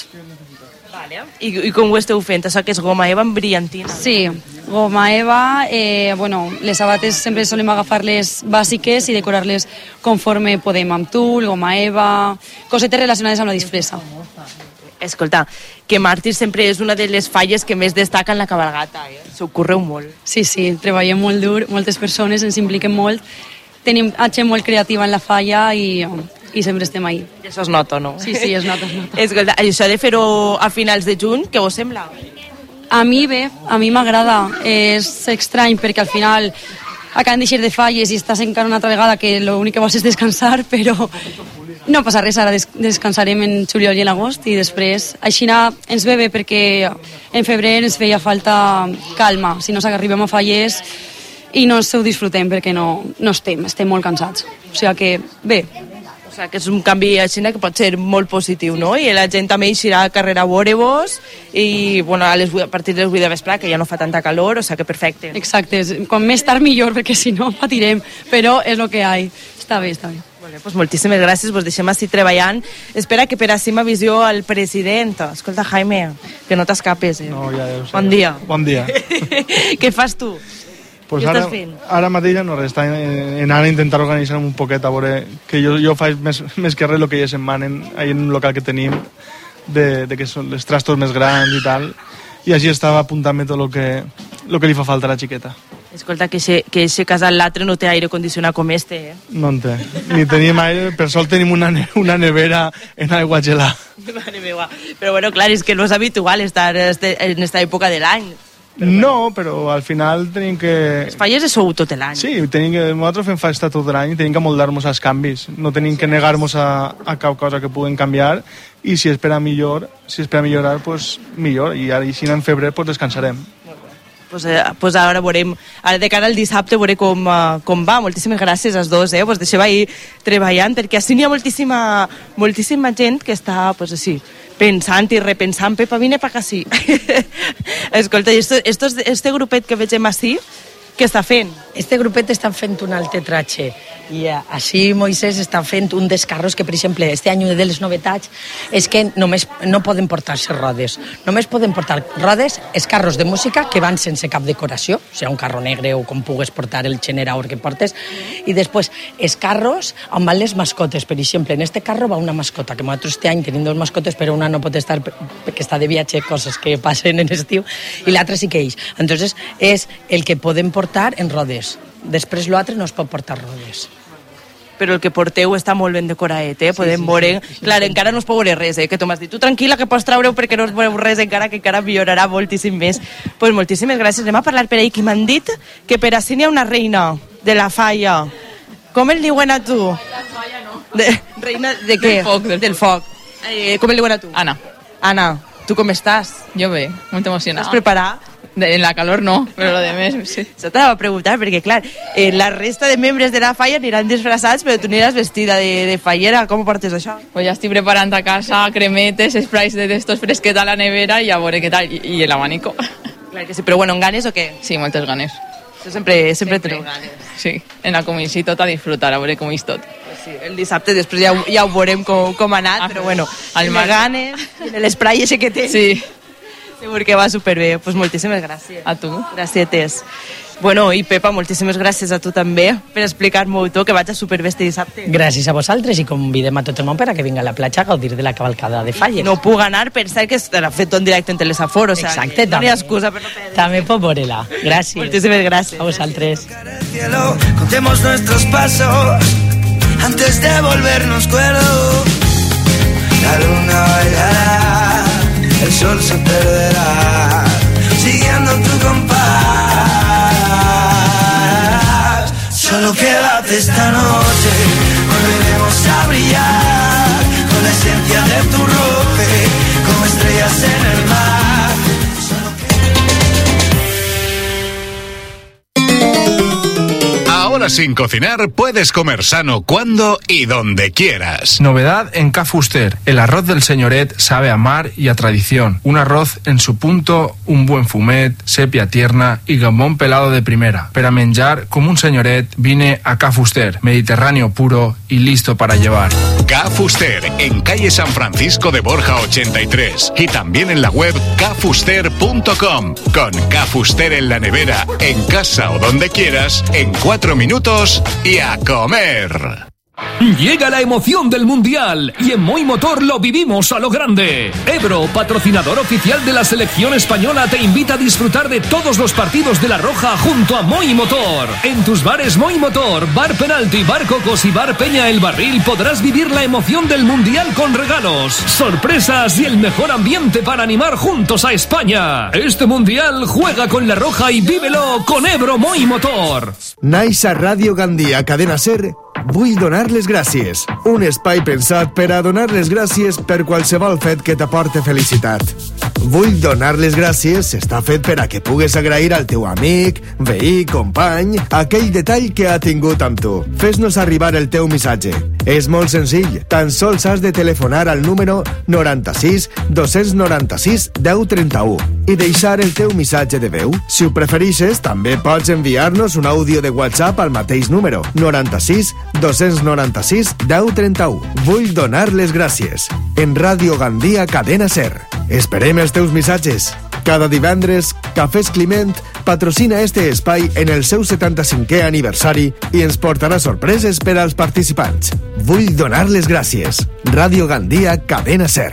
Vale. I, I com ho esteu fent? Això que és goma eva amb brillantina? Sí, goma eva. Eh, bueno, les sabates sempre solem agafar-les bàsiques i decorar-les conforme podem, amb tul, goma eva, cosetes relacionades amb la disfressa. Escolta, que Màrtirs sempre és una de les falles que més destaca en la cabalgata, eh? S'ho correu molt. Sí, sí, treballem molt dur, moltes persones, ens impliquem molt, tenim gent molt creativa en la falla i... i sempre estem ahí. I això es nota, no? Sí, sí, es nota, es nota. Escolta, això de fer-ho a finals de juny, què us sembla? A mi bé, a mi m'agrada. És estrany perquè al final acaben d'eixir de falles i estàs encara una altra vegada que l'únic que vols és descansar, però no passa res, ara des descansarem en juliol i en agost i després així ens ve bé perquè en febrer ens feia falta calma, si no arribem a falles i no ens ho disfrutem perquè no, no estem, estem molt cansats. O sigui que bé. O sigui, que és un canvi així que pot ser molt positiu, no? I la gent també eixirà a carrer a veure-vos i bueno, a, les, a partir de les vuit de vespre, que ja no fa tanta calor, o sigui que perfecte. Exacte, quan més tard millor, perquè si no patirem, però és el que hi ha. Està bé, està bé. Bueno, pues moltíssimes gràcies, vos deixem així treballant. Espera que per així m'avisió el president. Escolta, Jaime, que no t'escapes. Eh? No, ja ho sé. Bon dia. Bon dia. Què fas tu? Pues Què ara, estàs fent? Ara mateix ja no res, està anant a intentar organitzar un poquet, a veure, que jo, jo faig més, més que res el que ja se'n manen, ahí en un local que tenim, de, de que són els trastos més grans i tal, i així estava apuntant-me tot el que, lo que li fa falta a la xiqueta. Escolta, que eixe, que eixe casal l'altre no té aire condicionat com este, eh? No en té. Ni tenim aire, per sol tenim una, ne una nevera en aigua gelada. Mare meva. Però bueno, clar, és que no és habitual estar en esta època de l'any. No, però al final tenim que... Les falles de sou tot l'any. Sí, tenim que... nosaltres fem festa tot l'any i tenim que moldar-nos als canvis. No tenim que negar-nos a, a cap cosa que puguen canviar i si és per a millor, si és per a millorar, pues millor. I ara, i si no en febrer, pues descansarem. Pues, eh, pues ara veurem, ara de cara al dissabte veurem com, uh, com va. Moltíssimes gràcies als dos, eh? Pues deixeu ahir treballant, perquè així n'hi ha moltíssima, moltíssima gent que està, pues així, pensant i repensant. Pepa, vine pa casi. Escolta, i esto, esto, este grupet que vegem així, què està fent? Este grupet està fent un altre tratge i així Moisès està fent un dels carros que, per exemple, este any una de les novetats és que només no poden portar-se rodes. Només poden portar rodes els carros de música que van sense cap decoració, o sigui, un carro negre o com pugues portar el generador que portes, i després els carros on van les mascotes. Per exemple, en este carro va una mascota, que nosaltres este any tenim dos mascotes, però una no pot estar perquè està de viatge, coses que passen en estiu, i l'altra sí que ells. Entonces, és el que podem portar en rodes. Després l'altre no es pot portar rodes. Però el que porteu està molt ben decorat, eh? Podem sí, sí, veure... Sí, sí, clar, sí. Encara no es pot veure res, eh? Que tu m'has dit, tu tranquil·la que pots treure-ho perquè no es veureu res encara, que encara millorarà moltíssim més. Doncs pues moltíssimes gràcies. Anem a parlar per ahí, que m'han dit que per així n'hi ha una reina de la falla. Com el diuen a tu? La falla no. De, reina de què? Del foc. Del, del foc. Eh, com el diuen a tu? Anna. Anna, tu com estàs? Jo bé, molt emocionada. Estàs preparat? De, en la calor no, però lo de més, sí. Això t'anava a preguntar, perquè clar, eh, la resta de membres de la falla aniran disfressats, però tu aniràs vestida de, de fallera. Com ho portes això? Pues ja estic preparant a casa cremetes, sprays de estos fresquet a la nevera i a veure què tal, i, i el abanico. Clar que sí, però bueno, en ganes o què? Sí, moltes ganes. Això sempre, sempre, sempre. Teniu ganes. Sí, en la comissió tot a disfrutar, a veure com és tot. Pues sí, el dissabte després ja, ja ho veurem com, com ha anat, ah, però bueno, el ganes, l'esprai ese que té. Sí. Segur que va superbé. Pues moltíssimes gràcies. A tu. Gràcies. Bueno, i Pepa, moltíssimes gràcies a tu també per explicar-m'ho tot, que vaig a superbé este dissabte. Gràcies a vosaltres i convidem a tot el món per a que vinga a la platja a gaudir de la cavalcada de falles. No puc anar, per cert que estarà fet en directe en Telesaforo, o sigui, exacte, no hi ha excusa per no perdre. També pot veure-la. Gràcies. Moltíssimes gràcies. A vosaltres. Cielo, contemos nuestros pasos antes de volvernos cuerdos. La luna bailará, el sol se perderá, siguiendo tu compás. Solo quédate esta noche, volveremos a brillar con la esencia de tu roce, como estrellas en el mar. Ahora sin cocinar puedes comer sano cuando y donde quieras. Novedad en Ca Fuster. El arroz del señoret sabe a mar y a tradición. Un arroz en su punto, un buen fumet, sepia tierna y gambón pelado de primera. Para menjar como un señoret vine a Ca Fuster. Mediterráneo puro y listo para llevar. Ca Fuster, en calle San Francisco de Borja ochenta y tres. Y también en la web ca fuster punto com. Con Ca Fuster en la nevera, en casa o donde quieras, en cuatro minutos y a comer. Llega la emoción del Mundial y en Moi Motor lo vivimos a lo grande. Ebro, patrocinador oficial de la selección española, te invita a disfrutar de todos los partidos de La Roja junto a Moi Motor. En tus bares Moi Motor, Bar Penalti, Bar Cocos y Bar Peña El Barril podrás vivir la emoción del Mundial con regalos, sorpresas y el mejor ambiente para animar juntos a España. Este Mundial juega con La Roja y vívelo con Ebro Moi Motor. Nice a Radio Gandia, Cadena Ser. Vull donar les gràcies. Un espai pensat per a donar les gràcies per qualsevol fet que t'aporte felicitat. Vull donar les gràcies està fet per a que pugues agrair al teu amic, veí, company, aquell detall que ha tingut amb tu. Fes-nos arribar el teu missatge. És molt senzill. Tan sols has de telefonar al número noranta-sis dos noranta-sis deu trenta-u i deixar el teu missatge de veu. Si ho preferixes, també pots enviar-nos un àudio de WhatsApp al mateix número noranta-sis dos noranta-sis deu trenta-u. Vull donar les gràcies. En Ràdio Gandia, Cadena Ser. Esperem els teus missatges. Cada divendres, Cafès Climent patrocina este espai en el seu setanta-cinquè aniversari i ens portarà sorpreses per als participants. Vull donar les gràcies. Ràdio Gandia, Cadena Ser.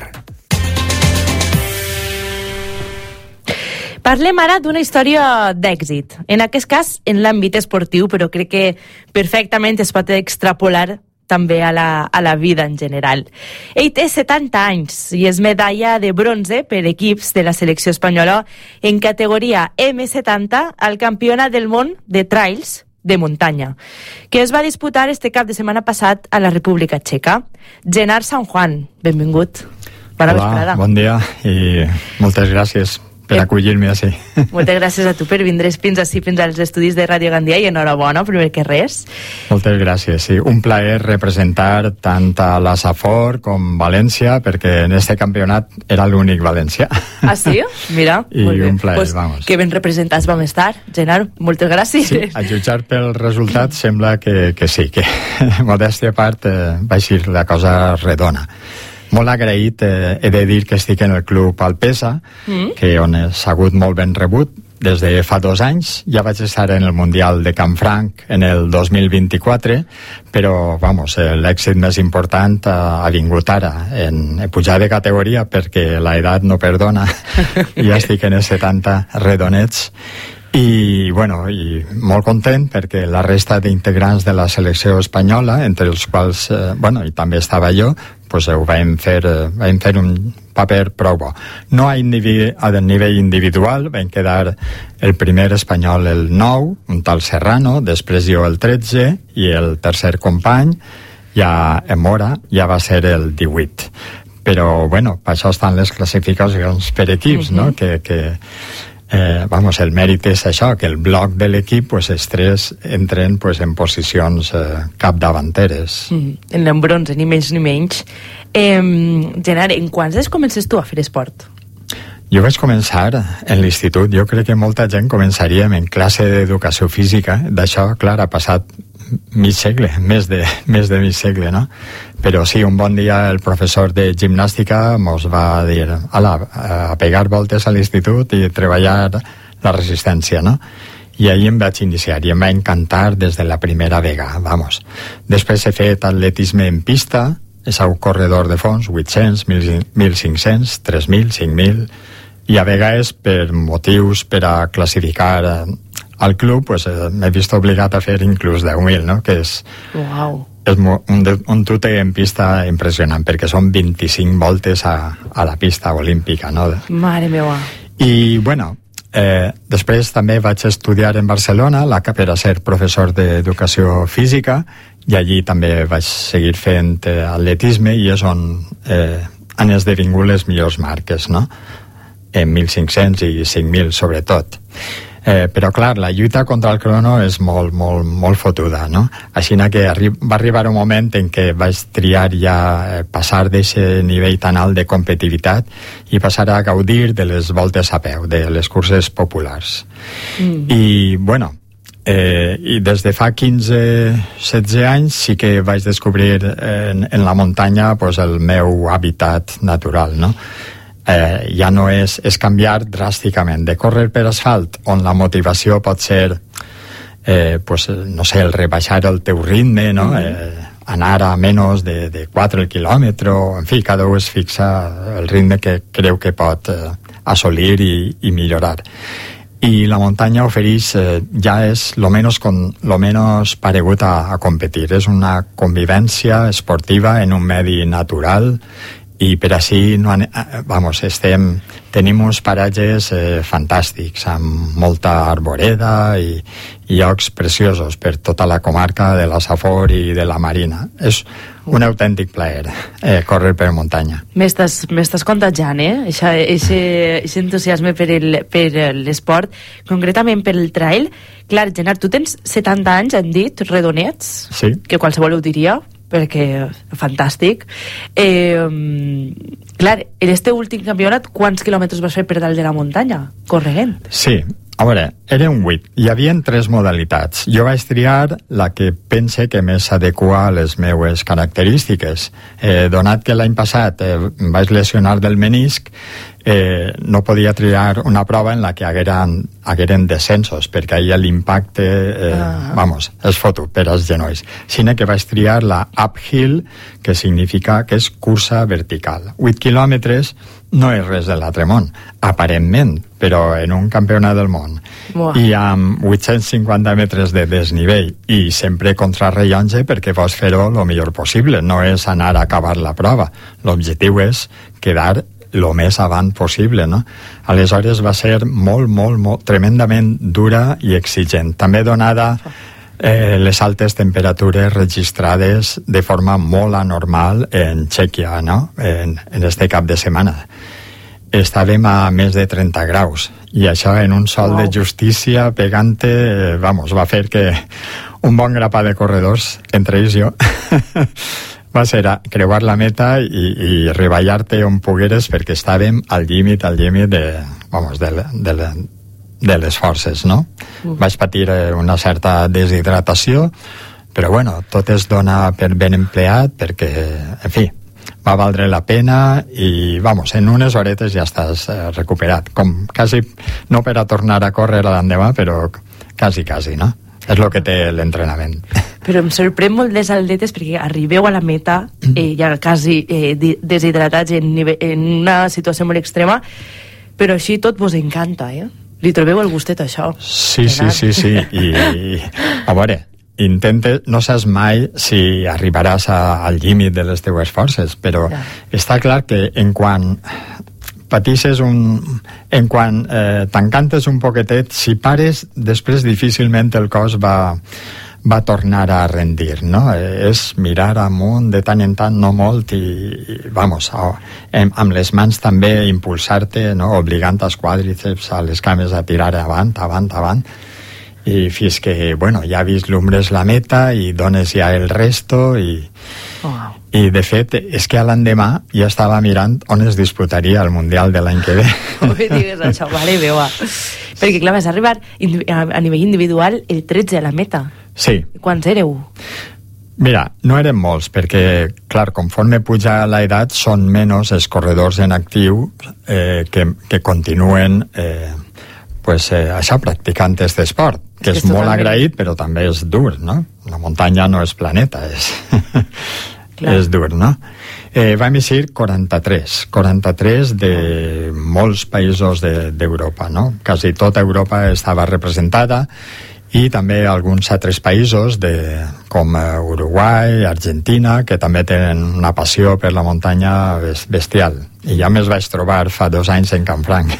Parlem ara d'una història d'èxit. En aquest cas, en l'àmbit esportiu, però crec que perfectament es pot extrapolar també a la, a la vida en general. Ell té setanta anys i és medalla de bronze per equips de la selecció espanyola en categoria eme setanta al Campionat del món de trails de muntanya, que es va disputar este cap de setmana passat a la República Txeca. Gerard San Juan, benvingut. Bona Hola, vesprada. Bon dia i moltes gràcies per acollir-me així. Moltes gràcies a tu per vindre fins així, fins als estudis de Ràdio Gandia, i enhorabona, primer que res. Moltes gràcies, sí. Un plaer representar tant a la Safor com València, perquè en este campionat era l'únic valencià. Ah, sí? Mira, I molt bé. un plaer, pues, vamos. que ben representats vam estar. Gerard, moltes gràcies. Sí, a jutjar pel resultat sembla que, que sí, que modèstia a part eh, va eixir la cosa redona. Molt agraït, eh, he de dir que estic en el club Alpesa, mm. que on he sigut molt ben rebut des de fa dos anys. Ja vaig estar en el Mundial de Canfranc en el dos mil vint-i-quatre, però vamos, eh, l'èxit més important eh, ha vingut ara. En, he pujat de categoria perquè l'edat no perdona, i ja estic en els setanta redonets. I, bueno, i molt content perquè la resta d'integrants de la selecció espanyola, entre els quals, eh, bueno, i també estava jo, pues ho vam fer, eh, vam fer un paper prou bo. No a, individu a nivell individual, vam quedar el primer espanyol el nou, un tal Serrano, després jo el tretze, i el tercer company, ja en Mora, ja va ser el divuit. Però, bueno, per això estan les classificacions per equips, uh-huh. no?, que... que Eh, vamos, el mèrit és això, que el bloc de l'equip, pues, els tres entren pues, en posicions eh, capdavanteres. Mm, en el bronze, ni menys ni menys. Eh, Gerard, en quants anys comences tu a fer esport? Jo vaig començar en l'institut. Jo crec que molta gent començaríem en classe d'educació física. D'això, clar, ha passat mig segle, més de, més de mig segle, no? Però sí, un bon dia el professor de gimnàstica mos va dir ala, a pegar voltes a l'institut i treballar la resistència, no? I ahir em vaig iniciar i em va encantar des de la primera vegada, vamos. Després he fet atletisme en pista, és un corredor de fons, vuit-cents, mil cinc-cents, tres mil, cinc mil, i a vegades per motius per a classificar al club, pues, eh, m'he vist obligat a fer inclús deu mil, no? Que és, wow. és un, un tute en pista impressionant, perquè són vint-i-cinc voltes a, a la pista olímpica, no? Mare meva. I, bueno, eh, després també vaig estudiar en Barcelona la, per a ser professor d'educació física, i allí també vaig seguir fent eh, atletisme, i és on eh, han esdevingut les millors marques, no? En mil cinc-cents i cinc mil, sobretot. Eh, però clar, la lluita contra el crono és molt, molt, molt fotuda, no? Així que arri va arribar un moment en què vaig triar ja eh, passar d'aquest nivell tan alt de competitivitat i passar a gaudir de les voltes a peu, de les curses populars. Mm. I, bueno, eh, i des de fa quinze setze anys sí que vaig descobrir eh, en, en la muntanya pues, el meu hàbitat natural, no? Eh, ja no és, és canviar dràsticament de córrer per asfalt, on la motivació pot ser eh, pues, no sé, el rebaixar el teu ritme, no? eh, anar a menys de, de quatre quilòmetres, en fi, cada un es fixa el ritme que creu que pot eh, assolir i, i millorar. I la muntanya ofereix, eh, ja és lo menos, con, lo menos paregut a, a competir, és una convivència esportiva en un medi natural, i per així no, vamos, estem, tenim uns paratges eh, fantàstics, amb molta arboreda i, i llocs preciosos per tota la comarca de la Safor i de la Marina. És un autèntic plaer eh, córrer per muntanya. M'estàs contagiant, eh? Aquest entusiasme per l'esport, concretament per el trail. Clar, Gerard, tu tens setanta anys, hem dit, redonets, sí. Que qualsevol ho diria, perquè fantàstic. Eh, clar, en este últim campionat, quants quilòmetres vas fer per dalt de la muntanya, corrent? Sí, a veure, eren vuit. Hi havia tres modalitats. Jo vaig triar la que pense que més s'adequa a les meues característiques. Eh, donat que l'any passat eh, vaig lesionar del menisc, eh, no podia triar una prova en la que hagueren, hagueren descensos, perquè ahir l'impacte eh, ah. vamos, es foto per als genolls, sinó que vaig triar la uphill, que significa que és cursa vertical. vuit quilòmetres no és res de l'altre món, aparentment, però en un campionat del món Uah. i amb vuit-cents cinquanta metres de desnivell i sempre contrarrellotge, perquè vols fer-ho el millor possible, no és anar a acabar la prova, l'objectiu és quedar el més avant possible, no? Aleshores va ser molt, molt, molt tremendament dura i exigent, també donada eh, les altes temperatures registrades de forma molt anormal en Txèquia, no? En, en este cap de setmana estàvem a més de trenta graus i això en un sol wow. de justícia pegante, eh, vamos, va fer que un bon grapà de corredors, entre ells jo va ser a creuar la meta i, i reballar-te on pogueres, perquè estàvem al límit, al límit de, vamos, de, de, de les forces, no? Mm. Vaig patir una certa deshidratació, però bueno, tot es dona per ben empleat, perquè, en fi, va valdre la pena i, vamos, en unes horetes ja estàs eh, recuperat, com quasi, no per a tornar a córrer l'endemà, però quasi, quasi, no? És el que té l'entrenament. Però em sorprèn molt les atletes perquè arribeu a la meta eh, ja quasi eh, deshidratats en, nivell, en una situació molt extrema, però així tot vos encanta, eh? Li trobeu el gustet a això? Sí, sí, sí, sí. I, i a veure, intenta, no saps mai si arribaràs a, al límit de les teues forces, però ja. Està clar que en quan patisses un... en quan eh, t'encantes un poquetet, si pares, després difícilment el cos va, va tornar a rendir, no? Eh, és mirar amunt de tant en tant, no molt, i, i vamos, oh, amb, amb les mans també impulsar-te, no? Obligant els quàdriceps, a les cames a tirar avant, avant, avant, i fins que, bueno, ja vislumbres la meta i dones ja el resto i... Oh. I, de fet, és que a l'endemà ja estava mirant on es disputaria el Mundial de l'any que ve. No me digues això, mare meva. Perquè, clar, vas arribar a nivell individual el tretze a la meta. Sí. Quants éreu? Mira, no érem molts, perquè, clar, conforme puja l'edat, són menys els corredors en actiu eh, que, que continuen eh, pues, eh, això, practicant aquest esport, que és, és molt agraït, però també és dur, no? La muntanya no és planeta, és... Clar. És dur, no? Eh, vam eixir quaranta-tres, quaranta-tres de molts països d'Europa, de, no? Quasi tota Europa estava representada i també alguns altres països de, com Uruguai, Argentina, que també tenen una passió per la muntanya bestial. I ja me'ls vaig trobar fa dos anys en Canfranc.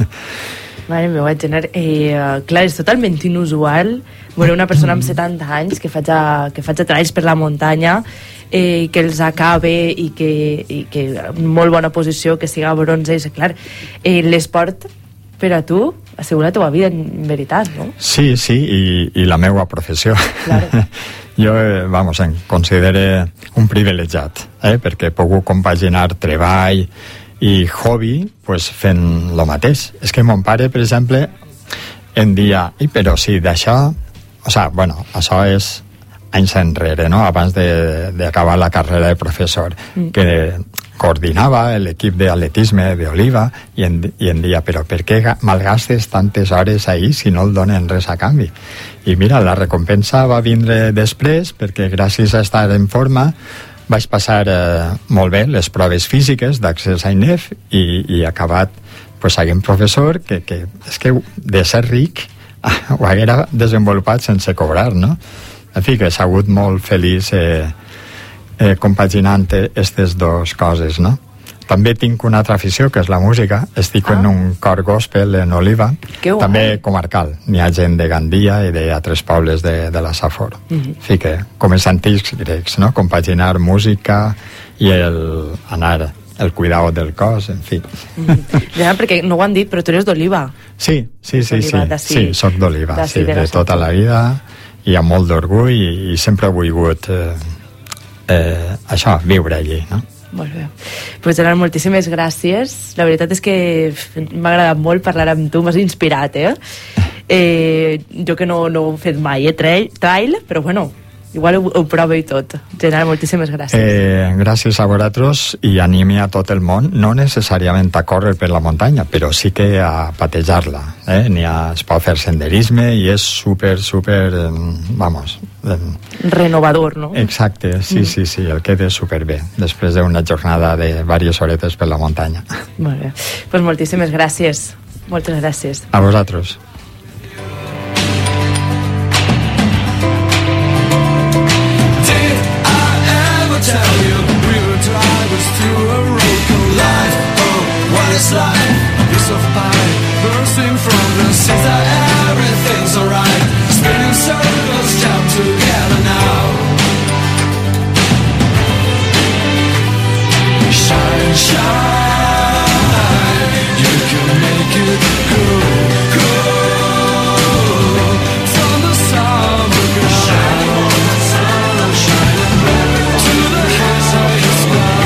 Mare meva, Gener, eh, clar, és totalment inusual veure una persona amb setanta anys que faig a, que faig a treballs per la muntanya, eh, que els acabe i que, i que en molt bona posició, que siga bronze, i clar, eh, l'esport per a tu assegura la teva vida en veritat, no? Sí, sí, i, i la meva professió. Claro. Jo, eh, vamos, em considero un privilegiat, eh, perquè he pogut compaginar treball i hobby, pues, fent lo mateix. És que mon pare, per exemple, em dia, i però si d'això, o sigui, bueno, això és anys enrere, no? Abans d'acabar la carrera de professor, mm. que coordinava l'equip d'atletisme d'Oliva i, en, i em dia, però per què malgastes tantes hores ahir si no el donen res a canvi? I mira, la recompensa va vindre després, perquè gràcies a estar en forma vaig passar eh, molt bé les proves físiques d'accés a I N E F i, i acabat pues, sent professor que, que és que de ser ric ho haguera desenvolupat sense cobrar, no? En fi, que s'ha hagut molt feliç eh, eh, compaginant aquestes dues coses, no? També tinc una altra afició, que és la música. Estic ah. en un cor gospel en Oliva, també comarcal. N'hi ha gent de Gandia i d'altres pobles de, de la Safor. Mm-hmm. En fi, que com els antics grecs, no? Compaginar música i el anar, el cuidado del cos, en fi. Mm-hmm. Ja, perquè no ho han dit, però tu eres d'Oliva. Sí, sí, sí, sí, sí, soc d'Oliva, sí, de tota la vida, i amb molt d'orgull, i, i sempre he volgut eh, eh, això, viure allí, no? Molt bé. Pues, Gerard, moltíssimes gràcies. La veritat és que m'ha agradat molt parlar amb tu, m'has inspirat, eh? eh jo que no, no he fet mai, eh, trail, trail, però bueno, igual ho, ho prova i tot. Gerard, moltíssimes gràcies. Eh, gràcies a vosaltres i animi a tot el món, no necessàriament a córrer per la muntanya, però sí que a patejar-la. Eh? N'hi ha, es pot fer senderisme i és super, super, eh, vamos... Eh, renovador, no? Exacte, sí, mm. sí, sí, el queda superbé, després d'una jornada de diverses horetes per la muntanya. Molt bé. Pues moltíssimes gràcies. Moltes gràcies. A vosaltres. It's like a piece of pie bursting from the center. Everything's alright. Spinning circles, jump together now. Shine, shine. You can make it cool, cool. From the summer ground, shine on the sun, shine to the heights of the sky.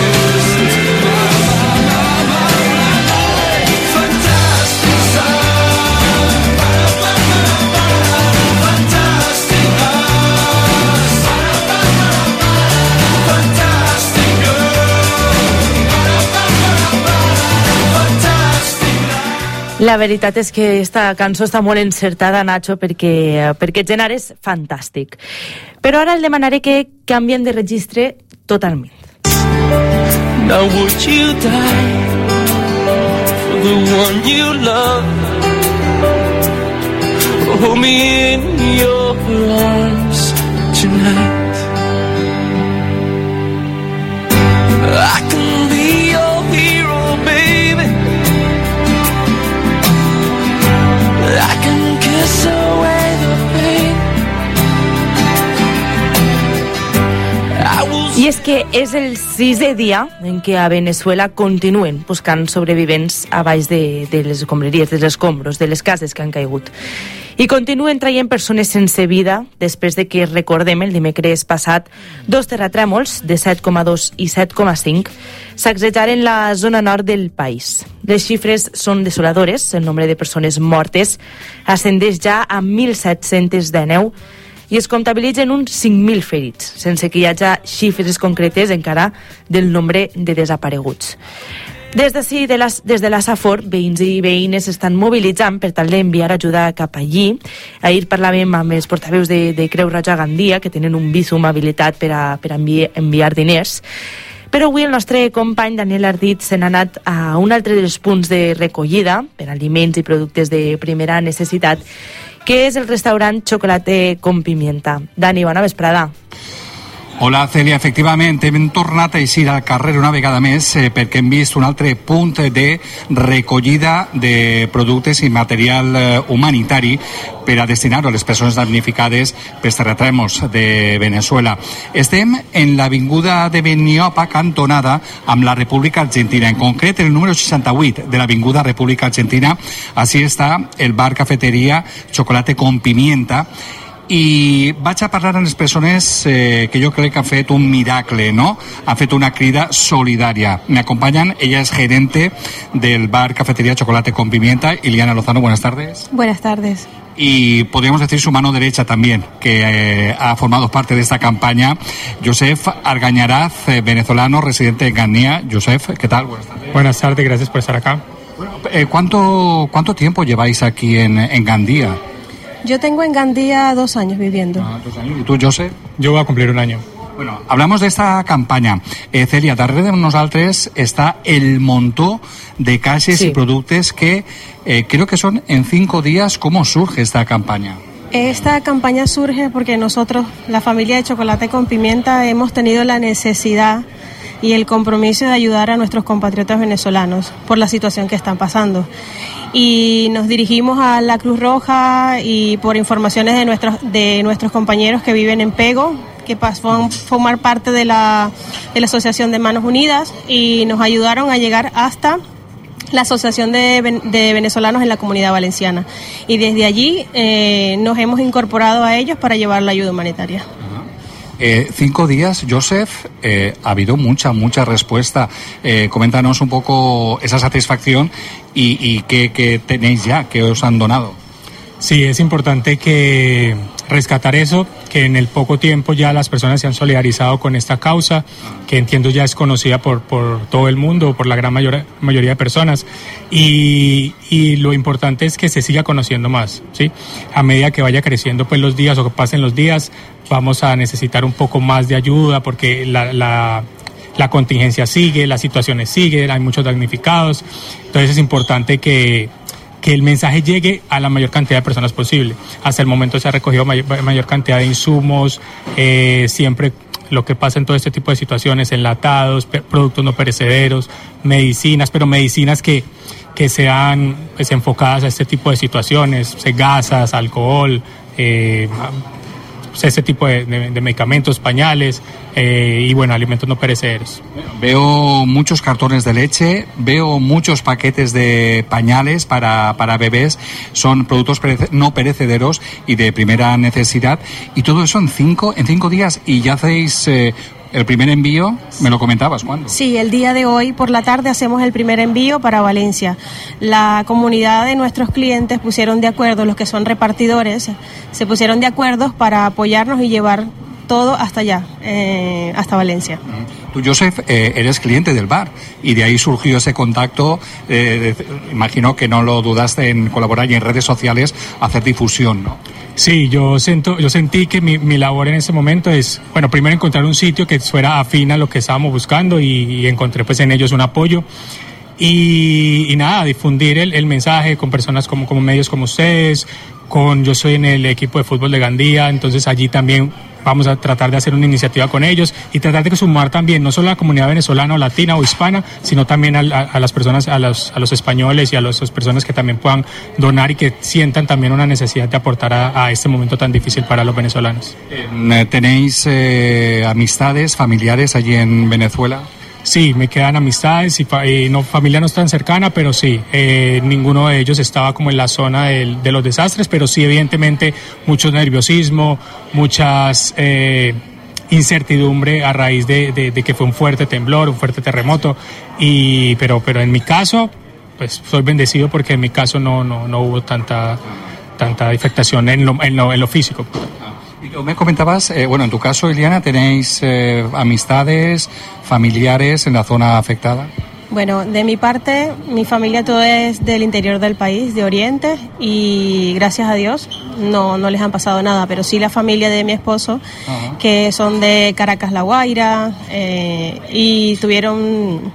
La veritat és que aquesta cançó està molt encertada, Nacho, perquè, perquè el gènere és fantàstic. Però ara el demanaré que canviem de registre totalment. Now would you die for the one you love? Hold me in your arms tonight. I can be your hero, baby. I can kiss away the pain. I és que és el sisè dia en què a Venezuela continuen buscant sobrevivents a baix de, de les escombraries, dels escombros, de les cases que han caigut. I continuen traient persones sense vida després de que, recordem, el dimecres passat, dos terratrèmols de set coma dos i set coma cinc sacsejaren la zona nord del país. Les xifres són desoladores, el nombre de persones mortes ascendeix ja a mil set-cents deu i es comptabilitzen uns cinc mil ferits, sense que hi hagi xifres concretes encara del nombre de desapareguts. Des d'ací, de les, des de la Safor, veïns i veïnes estan mobilitzant per tal d'enviar ajuda cap allí. Ahir parlàvem amb els portaveus de, de Creu Roja Gandia, que tenen un visum habilitat per a, per a enviar, enviar diners. Però avui el nostre company Daniel Ardit se n'ha anat a un altre dels punts de recollida per aliments i productes de primera necessitat, que és el restaurant Chocolate con Pimienta. Dani, bona vesprada. Hola, Cèlia. Efectivament, hem tornat a eixir al carrer una vegada més eh, perquè hem vist un altre punt de recollida de productes i material eh, humanitari per a destinar-ho a les persones damnificades pels terratrèmols de Venezuela. Estem en l'avinguda de Beniopa, cantonada amb la República Argentina. En concret, el número seixanta-vuit de l'avinguda República Argentina. Així està el bar cafeteria Chocolate con Pimienta. I vaig a parlar amb les persones eh, que jo crec que han fet un miracle, ¿no? Han fet una crida solidària. Me acompañan, ella es gerente del bar Cafetería Chocolate con Pimienta, Iliana Lozano, buenas tardes. Buenas tardes. Y podríamos decir su mano derecha también, que eh, ha formado parte de esta campaña, Josef Argañaraz, eh, venezolano, residente en Gandía. Josef, ¿qué tal? Buenas tardes. Buenas tardes, gracias por estar acá. Bueno, eh, ¿cuánto, ¿Cuánto tiempo lleváis aquí en, en Gandía? Yo tengo en Gandía dos años viviendo. Ah, dos años. ¿Y tú, José? Yo voy a cumplir un año. Bueno, hablamos de esta campanya. Eh, Celia, darrere de nosaltres està el montó de caixes sí. y productos que eh, creo que son en cinco días. ¿Cómo surge esta campaña? Esta campaña surge porque nosotros, la familia de Chocolate con Pimienta, hemos tenido la necesidad y el compromiso de ayudar a nuestros compatriotas venezolanos por la situación que están pasando. Y nos dirigimos a la Cruz Roja y por informaciones de nuestros, de nuestros compañeros que viven en Pego, que van a formar parte de la, de la Asociación de Manos Unidas, y nos ayudaron a llegar hasta la Asociación de, de Venezolanos en la Comunidad Valenciana. Y desde allí eh, nos hemos incorporado a ellos para llevar la ayuda humanitaria. Eh, cinco días, Josef, eh, ha habido mucha, mucha respuesta. Eh, coméntanos un poco esa satisfacción y, y qué, qué tenéis ya, qué os han donado. Sí, es importante que rescatar eso, que en el poco tiempo ya las personas se han solidarizado con esta causa, que entiendo ya es conocida por, por todo el mundo, por la gran mayor, mayoría de personas, y, y lo importante es que se siga conociendo más, ¿sí? A medida que vaya creciendo pues los días o que pasen los días, vamos a necesitar un poco más de ayuda, porque la, la, la contingencia sigue, las situaciones siguen, hay muchos damnificados, entonces es importante que que el mensaje llegue a la mayor cantidad de personas posible. Hasta el momento se ha recogido mayor, mayor cantidad de insumos, eh, siempre lo que pasa en todo este tipo de situaciones, enlatados, pe- productos no perecederos, medicinas, pero medicinas que, que sean pues, enfocadas a este tipo de situaciones, gasas, alcohol, eh, ese tipo de, de, de medicamentos, pañales eh, y bueno, alimentos no perecederos. Veo muchos cartones de leche, veo muchos paquetes de pañales para, para bebés, son productos perece- no perecederos y de primera necesidad, y todo eso en cinco, en cinco días, y ya hacéis eh, el primer envío, me lo comentabas, ¿cuándo? Sí, el día de hoy por la tarde hacemos el primer envío para Valencia. La comunidad de nuestros clientes pusieron de acuerdo, los que son repartidores, se pusieron de acuerdo para apoyarnos y llevar todo hasta allá, eh, hasta Valencia. Tú, Joseph, eh, eres cliente del bar y de ahí surgió ese contacto, eh, de, imagino que no lo dudaste en colaborar y en redes sociales hacer difusión, ¿no? Sí, yo, siento, yo sentí que mi, mi labor en ese momento es, bueno, primero encontrar un sitio que fuera afín a lo que estábamos buscando y, y encontré pues en ellos un apoyo y, y nada, difundir el, el mensaje con personas como, como medios como ustedes, con yo soy en el equipo de fútbol de Gandía, entonces allí también vamos a tratar de hacer una iniciativa con ellos y tratar de sumar también no solo a la comunidad venezolana o latina o hispana, sino también a, a, a las personas, a los, a los españoles y a las personas que también puedan donar y que sientan también una necesidad de aportar a, a este momento tan difícil para los venezolanos. Eh, ¿Tenéis eh, amistades, familiares allí en Venezuela? Sí, me quedan amistades y, fa- y no, familia no es tan cercana, pero sí, eh, ninguno de ellos estaba como en la zona del, de los desastres, pero sí evidentemente mucho nerviosismo, muchas eh, incertidumbre a raíz de, de, de que fue un fuerte temblor, un fuerte terremoto, y pero pero en mi caso, pues soy bendecido porque en mi caso no no, no hubo tanta tanta afectación en lo, en lo, en lo físico. Y me comentabas, eh, bueno, en tu caso, Iliana, ¿tenéis eh, amistades, familiares en la zona afectada? Bueno, de mi parte, mi familia todo es del interior del país, de Oriente, y gracias a Dios no, no les han pasado nada, pero sí la familia de mi esposo, uh-huh. que son de Caracas, La Guaira, eh, y tuvieron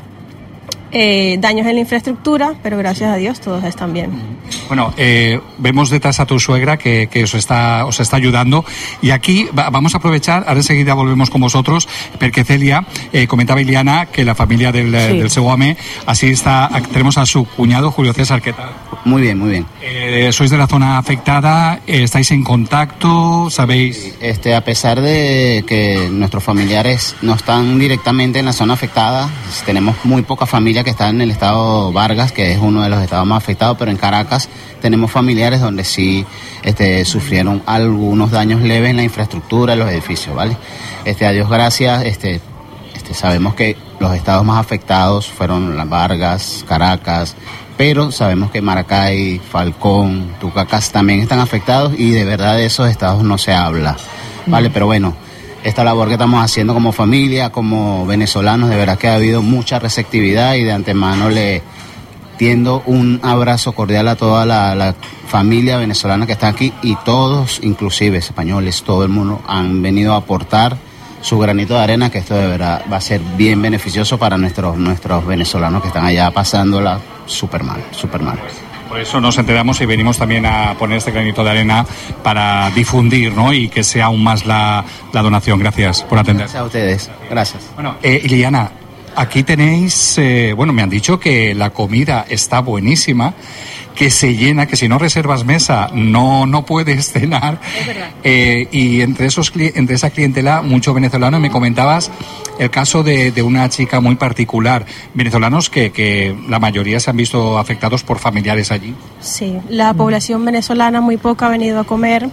eh, daños en la infraestructura, pero gracias a Dios todos están bien. Bueno, eh, vemos detrás a tu suegra que, que os está os está ayudando y aquí va, vamos a aprovechar, ahora enseguida volvemos con vosotros, porque Celia, eh, comentaba Iliana que la familia del, sí. del Seguame, así está, tenemos a su cuñado Julio César, ¿qué tal? Muy bien, muy bien. Eh, ¿Sois de la zona afectada? ¿Estáis en contacto? ¿Sabéis? Este, a pesar de que nuestros familiares no están directamente en la zona afectada, tenemos muy poca familia que está en el estado Vargas, que es uno de los estados más afectados, pero en Caracas tenemos familiares donde sí este, sufrieron algunos daños leves en la infraestructura, en los edificios, ¿vale? Este, a Dios gracias, este, este, sabemos que los estados más afectados fueron las Vargas, Caracas, pero sabemos que Maracay, Falcón, Tucacas también están afectados y de verdad de esos estados no se habla, ¿vale? Pero bueno, esta labor que estamos haciendo como familia, como venezolanos, de verdad que ha habido mucha receptividad y de antemano le tiendo un abrazo cordial a toda la, la familia venezolana que está aquí y todos, inclusive españoles, todo el mundo han venido a aportar su granito de arena, que esto de verdad va a ser bien beneficioso para nuestros, nuestros venezolanos que están allá pasándola súper mal, súper mal. Por eso nos enteramos y venimos también a poner este granito de arena para difundir, ¿no? Y que sea aún más la, la donación. Gracias por atender. Gracias a ustedes. Gracias. Bueno, eh, Iliana, aquí tenéis, eh, bueno, me han dicho que la comida está buenísima, que se llena, que si no reservas mesa no no puedes cenar. Es verdad. Eh, y entre esos entre esa clientela, mucho venezolano. Me comentabas el caso de, de una chica muy particular, venezolanos que, que la mayoría se han visto afectados por familiares allí. Sí, la población venezolana muy poca ha venido a comer,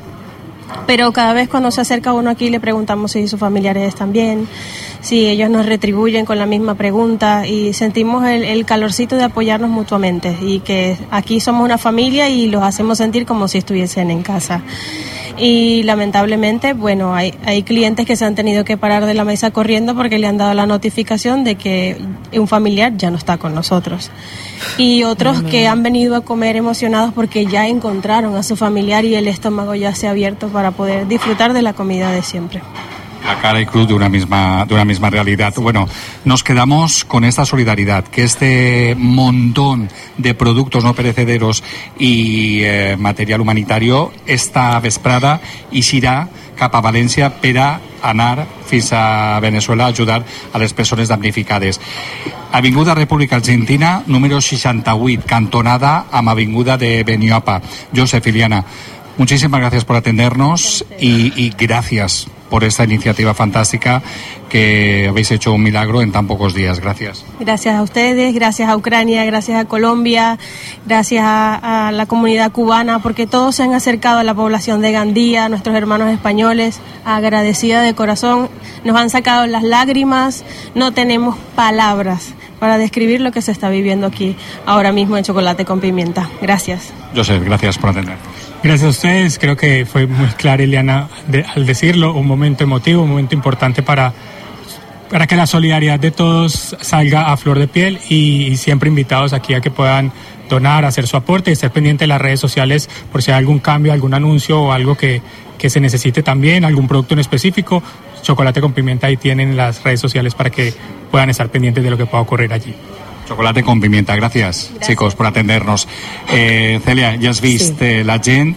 pero cada vez cuando se acerca uno aquí le preguntamos si sus familiares están bien, si ellos nos retribuyen con la misma pregunta y sentimos el, el calorcito de apoyarnos mutuamente y que aquí somos una familia y los hacemos sentir como si estuviesen en casa. y lamentablemente, bueno, hay, hay clientes que se han tenido que parar de la mesa corriendo porque le han dado la notificación de que un familiar ya no está con nosotros. Y otros que han venido a comer emocionados porque ya encontraron a su familiar y el estómago ya se ha abierto para poder disfrutar de la comida de siempre. La cara y cruz de una misma de una misma realidad. Bueno, nos quedamos con esta solidaridad, que este montón de productos no perecederos y eh, material humanitario esta vesprada i serà cap a València per a anar fins a Venezuela a ajudar a les persones damnificades. Avinguda República Argentina, número seixanta-vuit, cantonada amb Avinguda de Beniopa. Josep, Iliana, muchísimas gracias por atendernos y, y gracias por esta iniciativa fantástica que habéis hecho un milagro en tan pocos días. Gracias. Gracias a ustedes, gracias a Ucrania, gracias a Colombia, gracias a, a la comunidad cubana, porque todos se han acercado a la población de Gandía, nuestros hermanos españoles, agradecida de corazón, nos han sacado las lágrimas, no tenemos palabras para describir lo que se está viviendo aquí ahora mismo en Chocolate con Pimienta. Gracias. Josep, gracias por atender. Gracias a ustedes, creo que fue muy clara Iliana de, al decirlo, un momento emotivo, un momento importante para, para que la solidaridad de todos salga a flor de piel y, y siempre invitados aquí a que puedan donar, hacer su aporte y estar pendiente de las redes sociales por si hay algún cambio, algún anuncio o algo que, que se necesite también, algún producto en específico. Chocolate con Pimienta, ahí tienen las redes sociales para que puedan estar pendientes de lo que pueda ocurrir allí. Chocolate con Pimienta, gracias, gracias. Chicos, por atendernos. Eh, Celia, ja has vist, sí. eh, la gent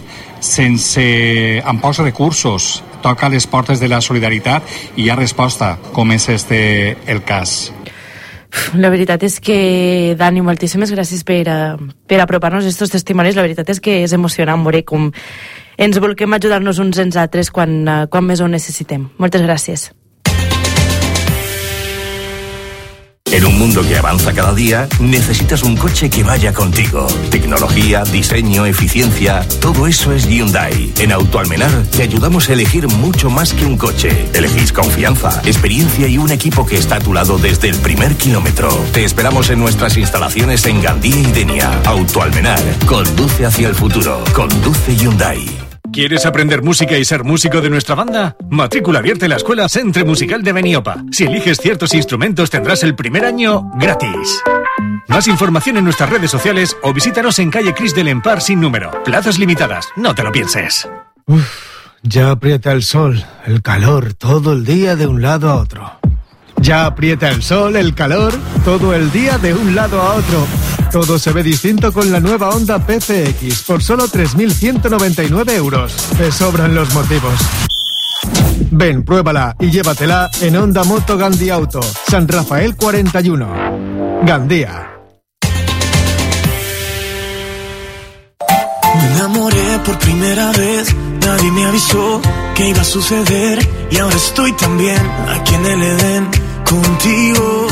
sense, amb pocs recursos toca les portes de la solidaritat i hi ha resposta, com és este el cas. La veritat és que, Dani, moltíssimes gràcies per, per apropar-nos aquests testimonis. La veritat és que és emocionant veure com ens volem ajudar-nos uns als altres quan, quan més ho necessitem. Moltes gràcies. En un mundo que avanza cada día, necesitas un coche que vaya contigo. Tecnología, diseño, eficiencia, todo eso es Hyundai. En Autoalmenar te ayudamos a elegir mucho más que un coche. Elegís confianza, experiencia y un equipo que está a tu lado desde el primer kilómetro. Te esperamos en nuestras instalaciones en Gandía y Denia. Autoalmenar, conduce hacia el futuro. Conduce Hyundai. ¿Quieres aprender música y ser músico de nuestra banda? Matrícula abierta en la Escuela Centre Musical de Beniopa. Si eliges ciertos instrumentos tendrás el primer año gratis. Más información en nuestras redes sociales o visítanos en calle Cris del Empar sin número. Plazas limitadas, no te lo pienses. Uf, ya aprieta el sol, el calor, todo el día de un lado a otro. Ya aprieta el sol, el calor, todo el día de un lado a otro. Todo se ve distinto con la nueva Honda P C X por solo tres mil ciento noventa y nueve euros. Te sobran los motivos. Ven, pruébala y llévatela en Honda Moto Gandía Auto, San Rafael cuarenta y uno. Gandía. Me enamoré por primera vez, nadie me avisó que iba a suceder y ahora estoy también aquí en el Edén contigo.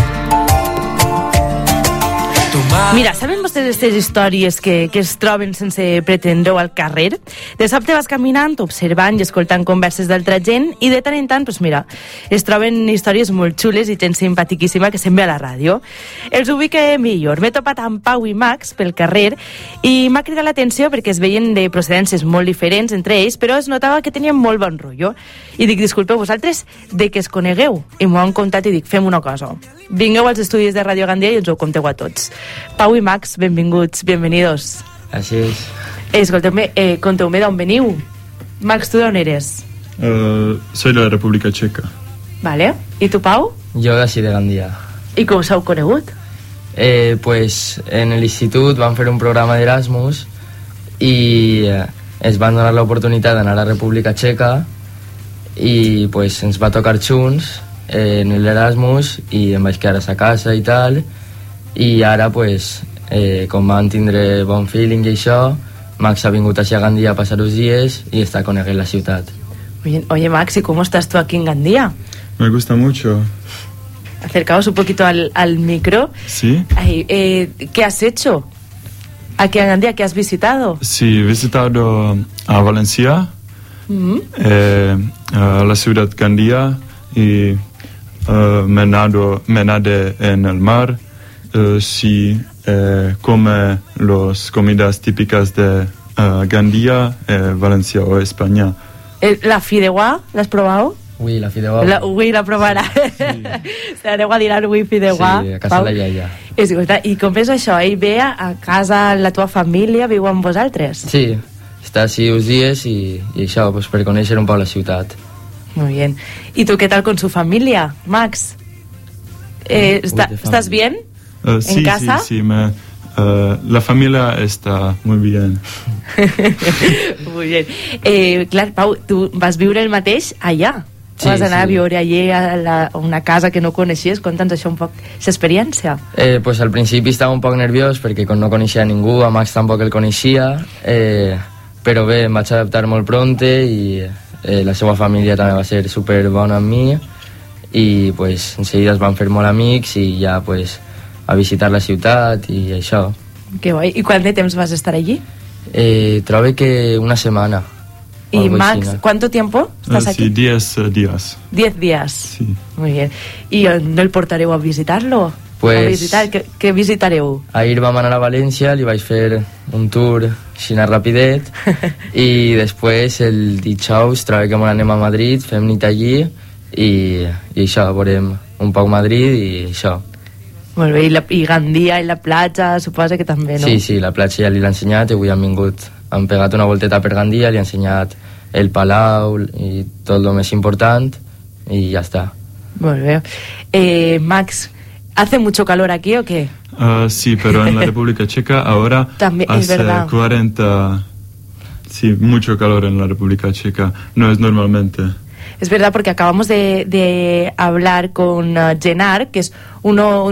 Mira, saben vostès aquestes històries que, que es troben sense pretendre al carrer? De sobte vas caminant, observant i escoltant converses d'altra gent i de tant en tant, doncs mira, es troben històries molt xules i gent simpatiquíssima que se'n ve a la ràdio. Els ubique millor. M'he topat amb Pau i Max pel carrer i m'ha cridat l'atenció perquè es veien de procedències molt diferents entre ells, però es notava que tenien molt bon rotllo. I dic, disculpeu, vosaltres de què es conegueu? I m'ho han contat i dic, fem una cosa. Vingueu als estudis de Ràdio Gandia i ens ho conteu a tots. Pau i Max, benvinguts, bienvenidos. Així és. Escolteu-me, eh, conteu-me d'on veniu. Max, tu d'on eres? Uh, soy de la República Checa. Vale. I tu, Pau? Jo d'ací de Gandia. I com us heu conegut? Eh, pues en l'institut vam fer un programa d'Erasmus i eh, ens van donar l'oportunitat d'anar a la República Checa i pues ens va tocar junts en l'Erasmus i em vaig quedar a sa casa i tal, i ara pues eh, com van tindre bon feeling i això, Max ha vingut a Gandia a passar uns dies i està coneguent la ciutat. Oye, oye Max, ¿y cómo estás tú aquí en Gandía? Me gusta mucho. Acercaos un poquito al, al micro. Sí. Ay, eh, ¿qué has hecho aquí en Gandía? ¿Qué has visitado? Sí, he visitado a Valencia, Mm-hmm. eh, a la ciudad Gandía y uh, me, nado, me nadé en el mar. Uh, sí, eh, come las comidas típicas de uh, Gandía, eh, Valencia o España. Eh, la fideuà, l'has provat? Ui, la fideuà. La, ui, la provarà. Sí. Aneu a dinar ui fideuà. Sí, a casa Pau. De la iaia. És, I com és això? Ell ve a casa, la teva família viu amb vosaltres? Sí, està així uns dies i, i això, pues, per conèixer un poc la ciutat. Muy bien. ¿Y tú qué tal con su familia, Max? Eh, Uy, está, ¿Estás bien? Uh, ¿En sí, casa? Sí, sí, me, uh, la familia está muy bien. Muy bien. Eh, clar, Pau, tu vas viure el mateix allà. Sí, vas anar sí. a viure allà a, la, a una casa que no coneixies. Conta'ns això un poc, l'experiència. Eh, pues al principi estava un poc nerviós perquè no coneixia ningú, a Max tampoc el coneixia, eh, però bé, em vaig adaptar molt pronte i eh, la seva família també va ser super bona amb mi i pues en seguida es van fer molt amics i ja pues a visitar la ciutat i això. Que guai. I quant de temps vas estar allí? Eh, trobo que una setmana. Y Max, así, ¿no? ¿Cuánto tiempo estás uh, aquí? Sí, diez uh, días. Diez días. Sí. Muy bien. ¿Y no el portareu a visitar-lo? Pues... A visitar, què, què visitareu? Ahir vam anar a València, li vaig fer un tour així rapidet i després el dijous trobo que anem a Madrid, fem nit allí i, i això, veurem un poc Madrid i això. Molt bé, i, la, i Gandia i la platja, suposa que també, no? Sí, sí, la platja ja li l'he ensenyat i avui han vingut, han pegat una volteta per Gandia, li he ensenyat el palau i tot el més important i ja està. Molt bé. Eh, Max, ¿hace mucho calor aquí o qué? Uh, sí, pero en la República Checa ahora también, hace cuarenta... Sí, mucho calor en la República Checa, no es normalmente. Es verdad, porque acabamos de, de hablar con uh, Genar, que es uno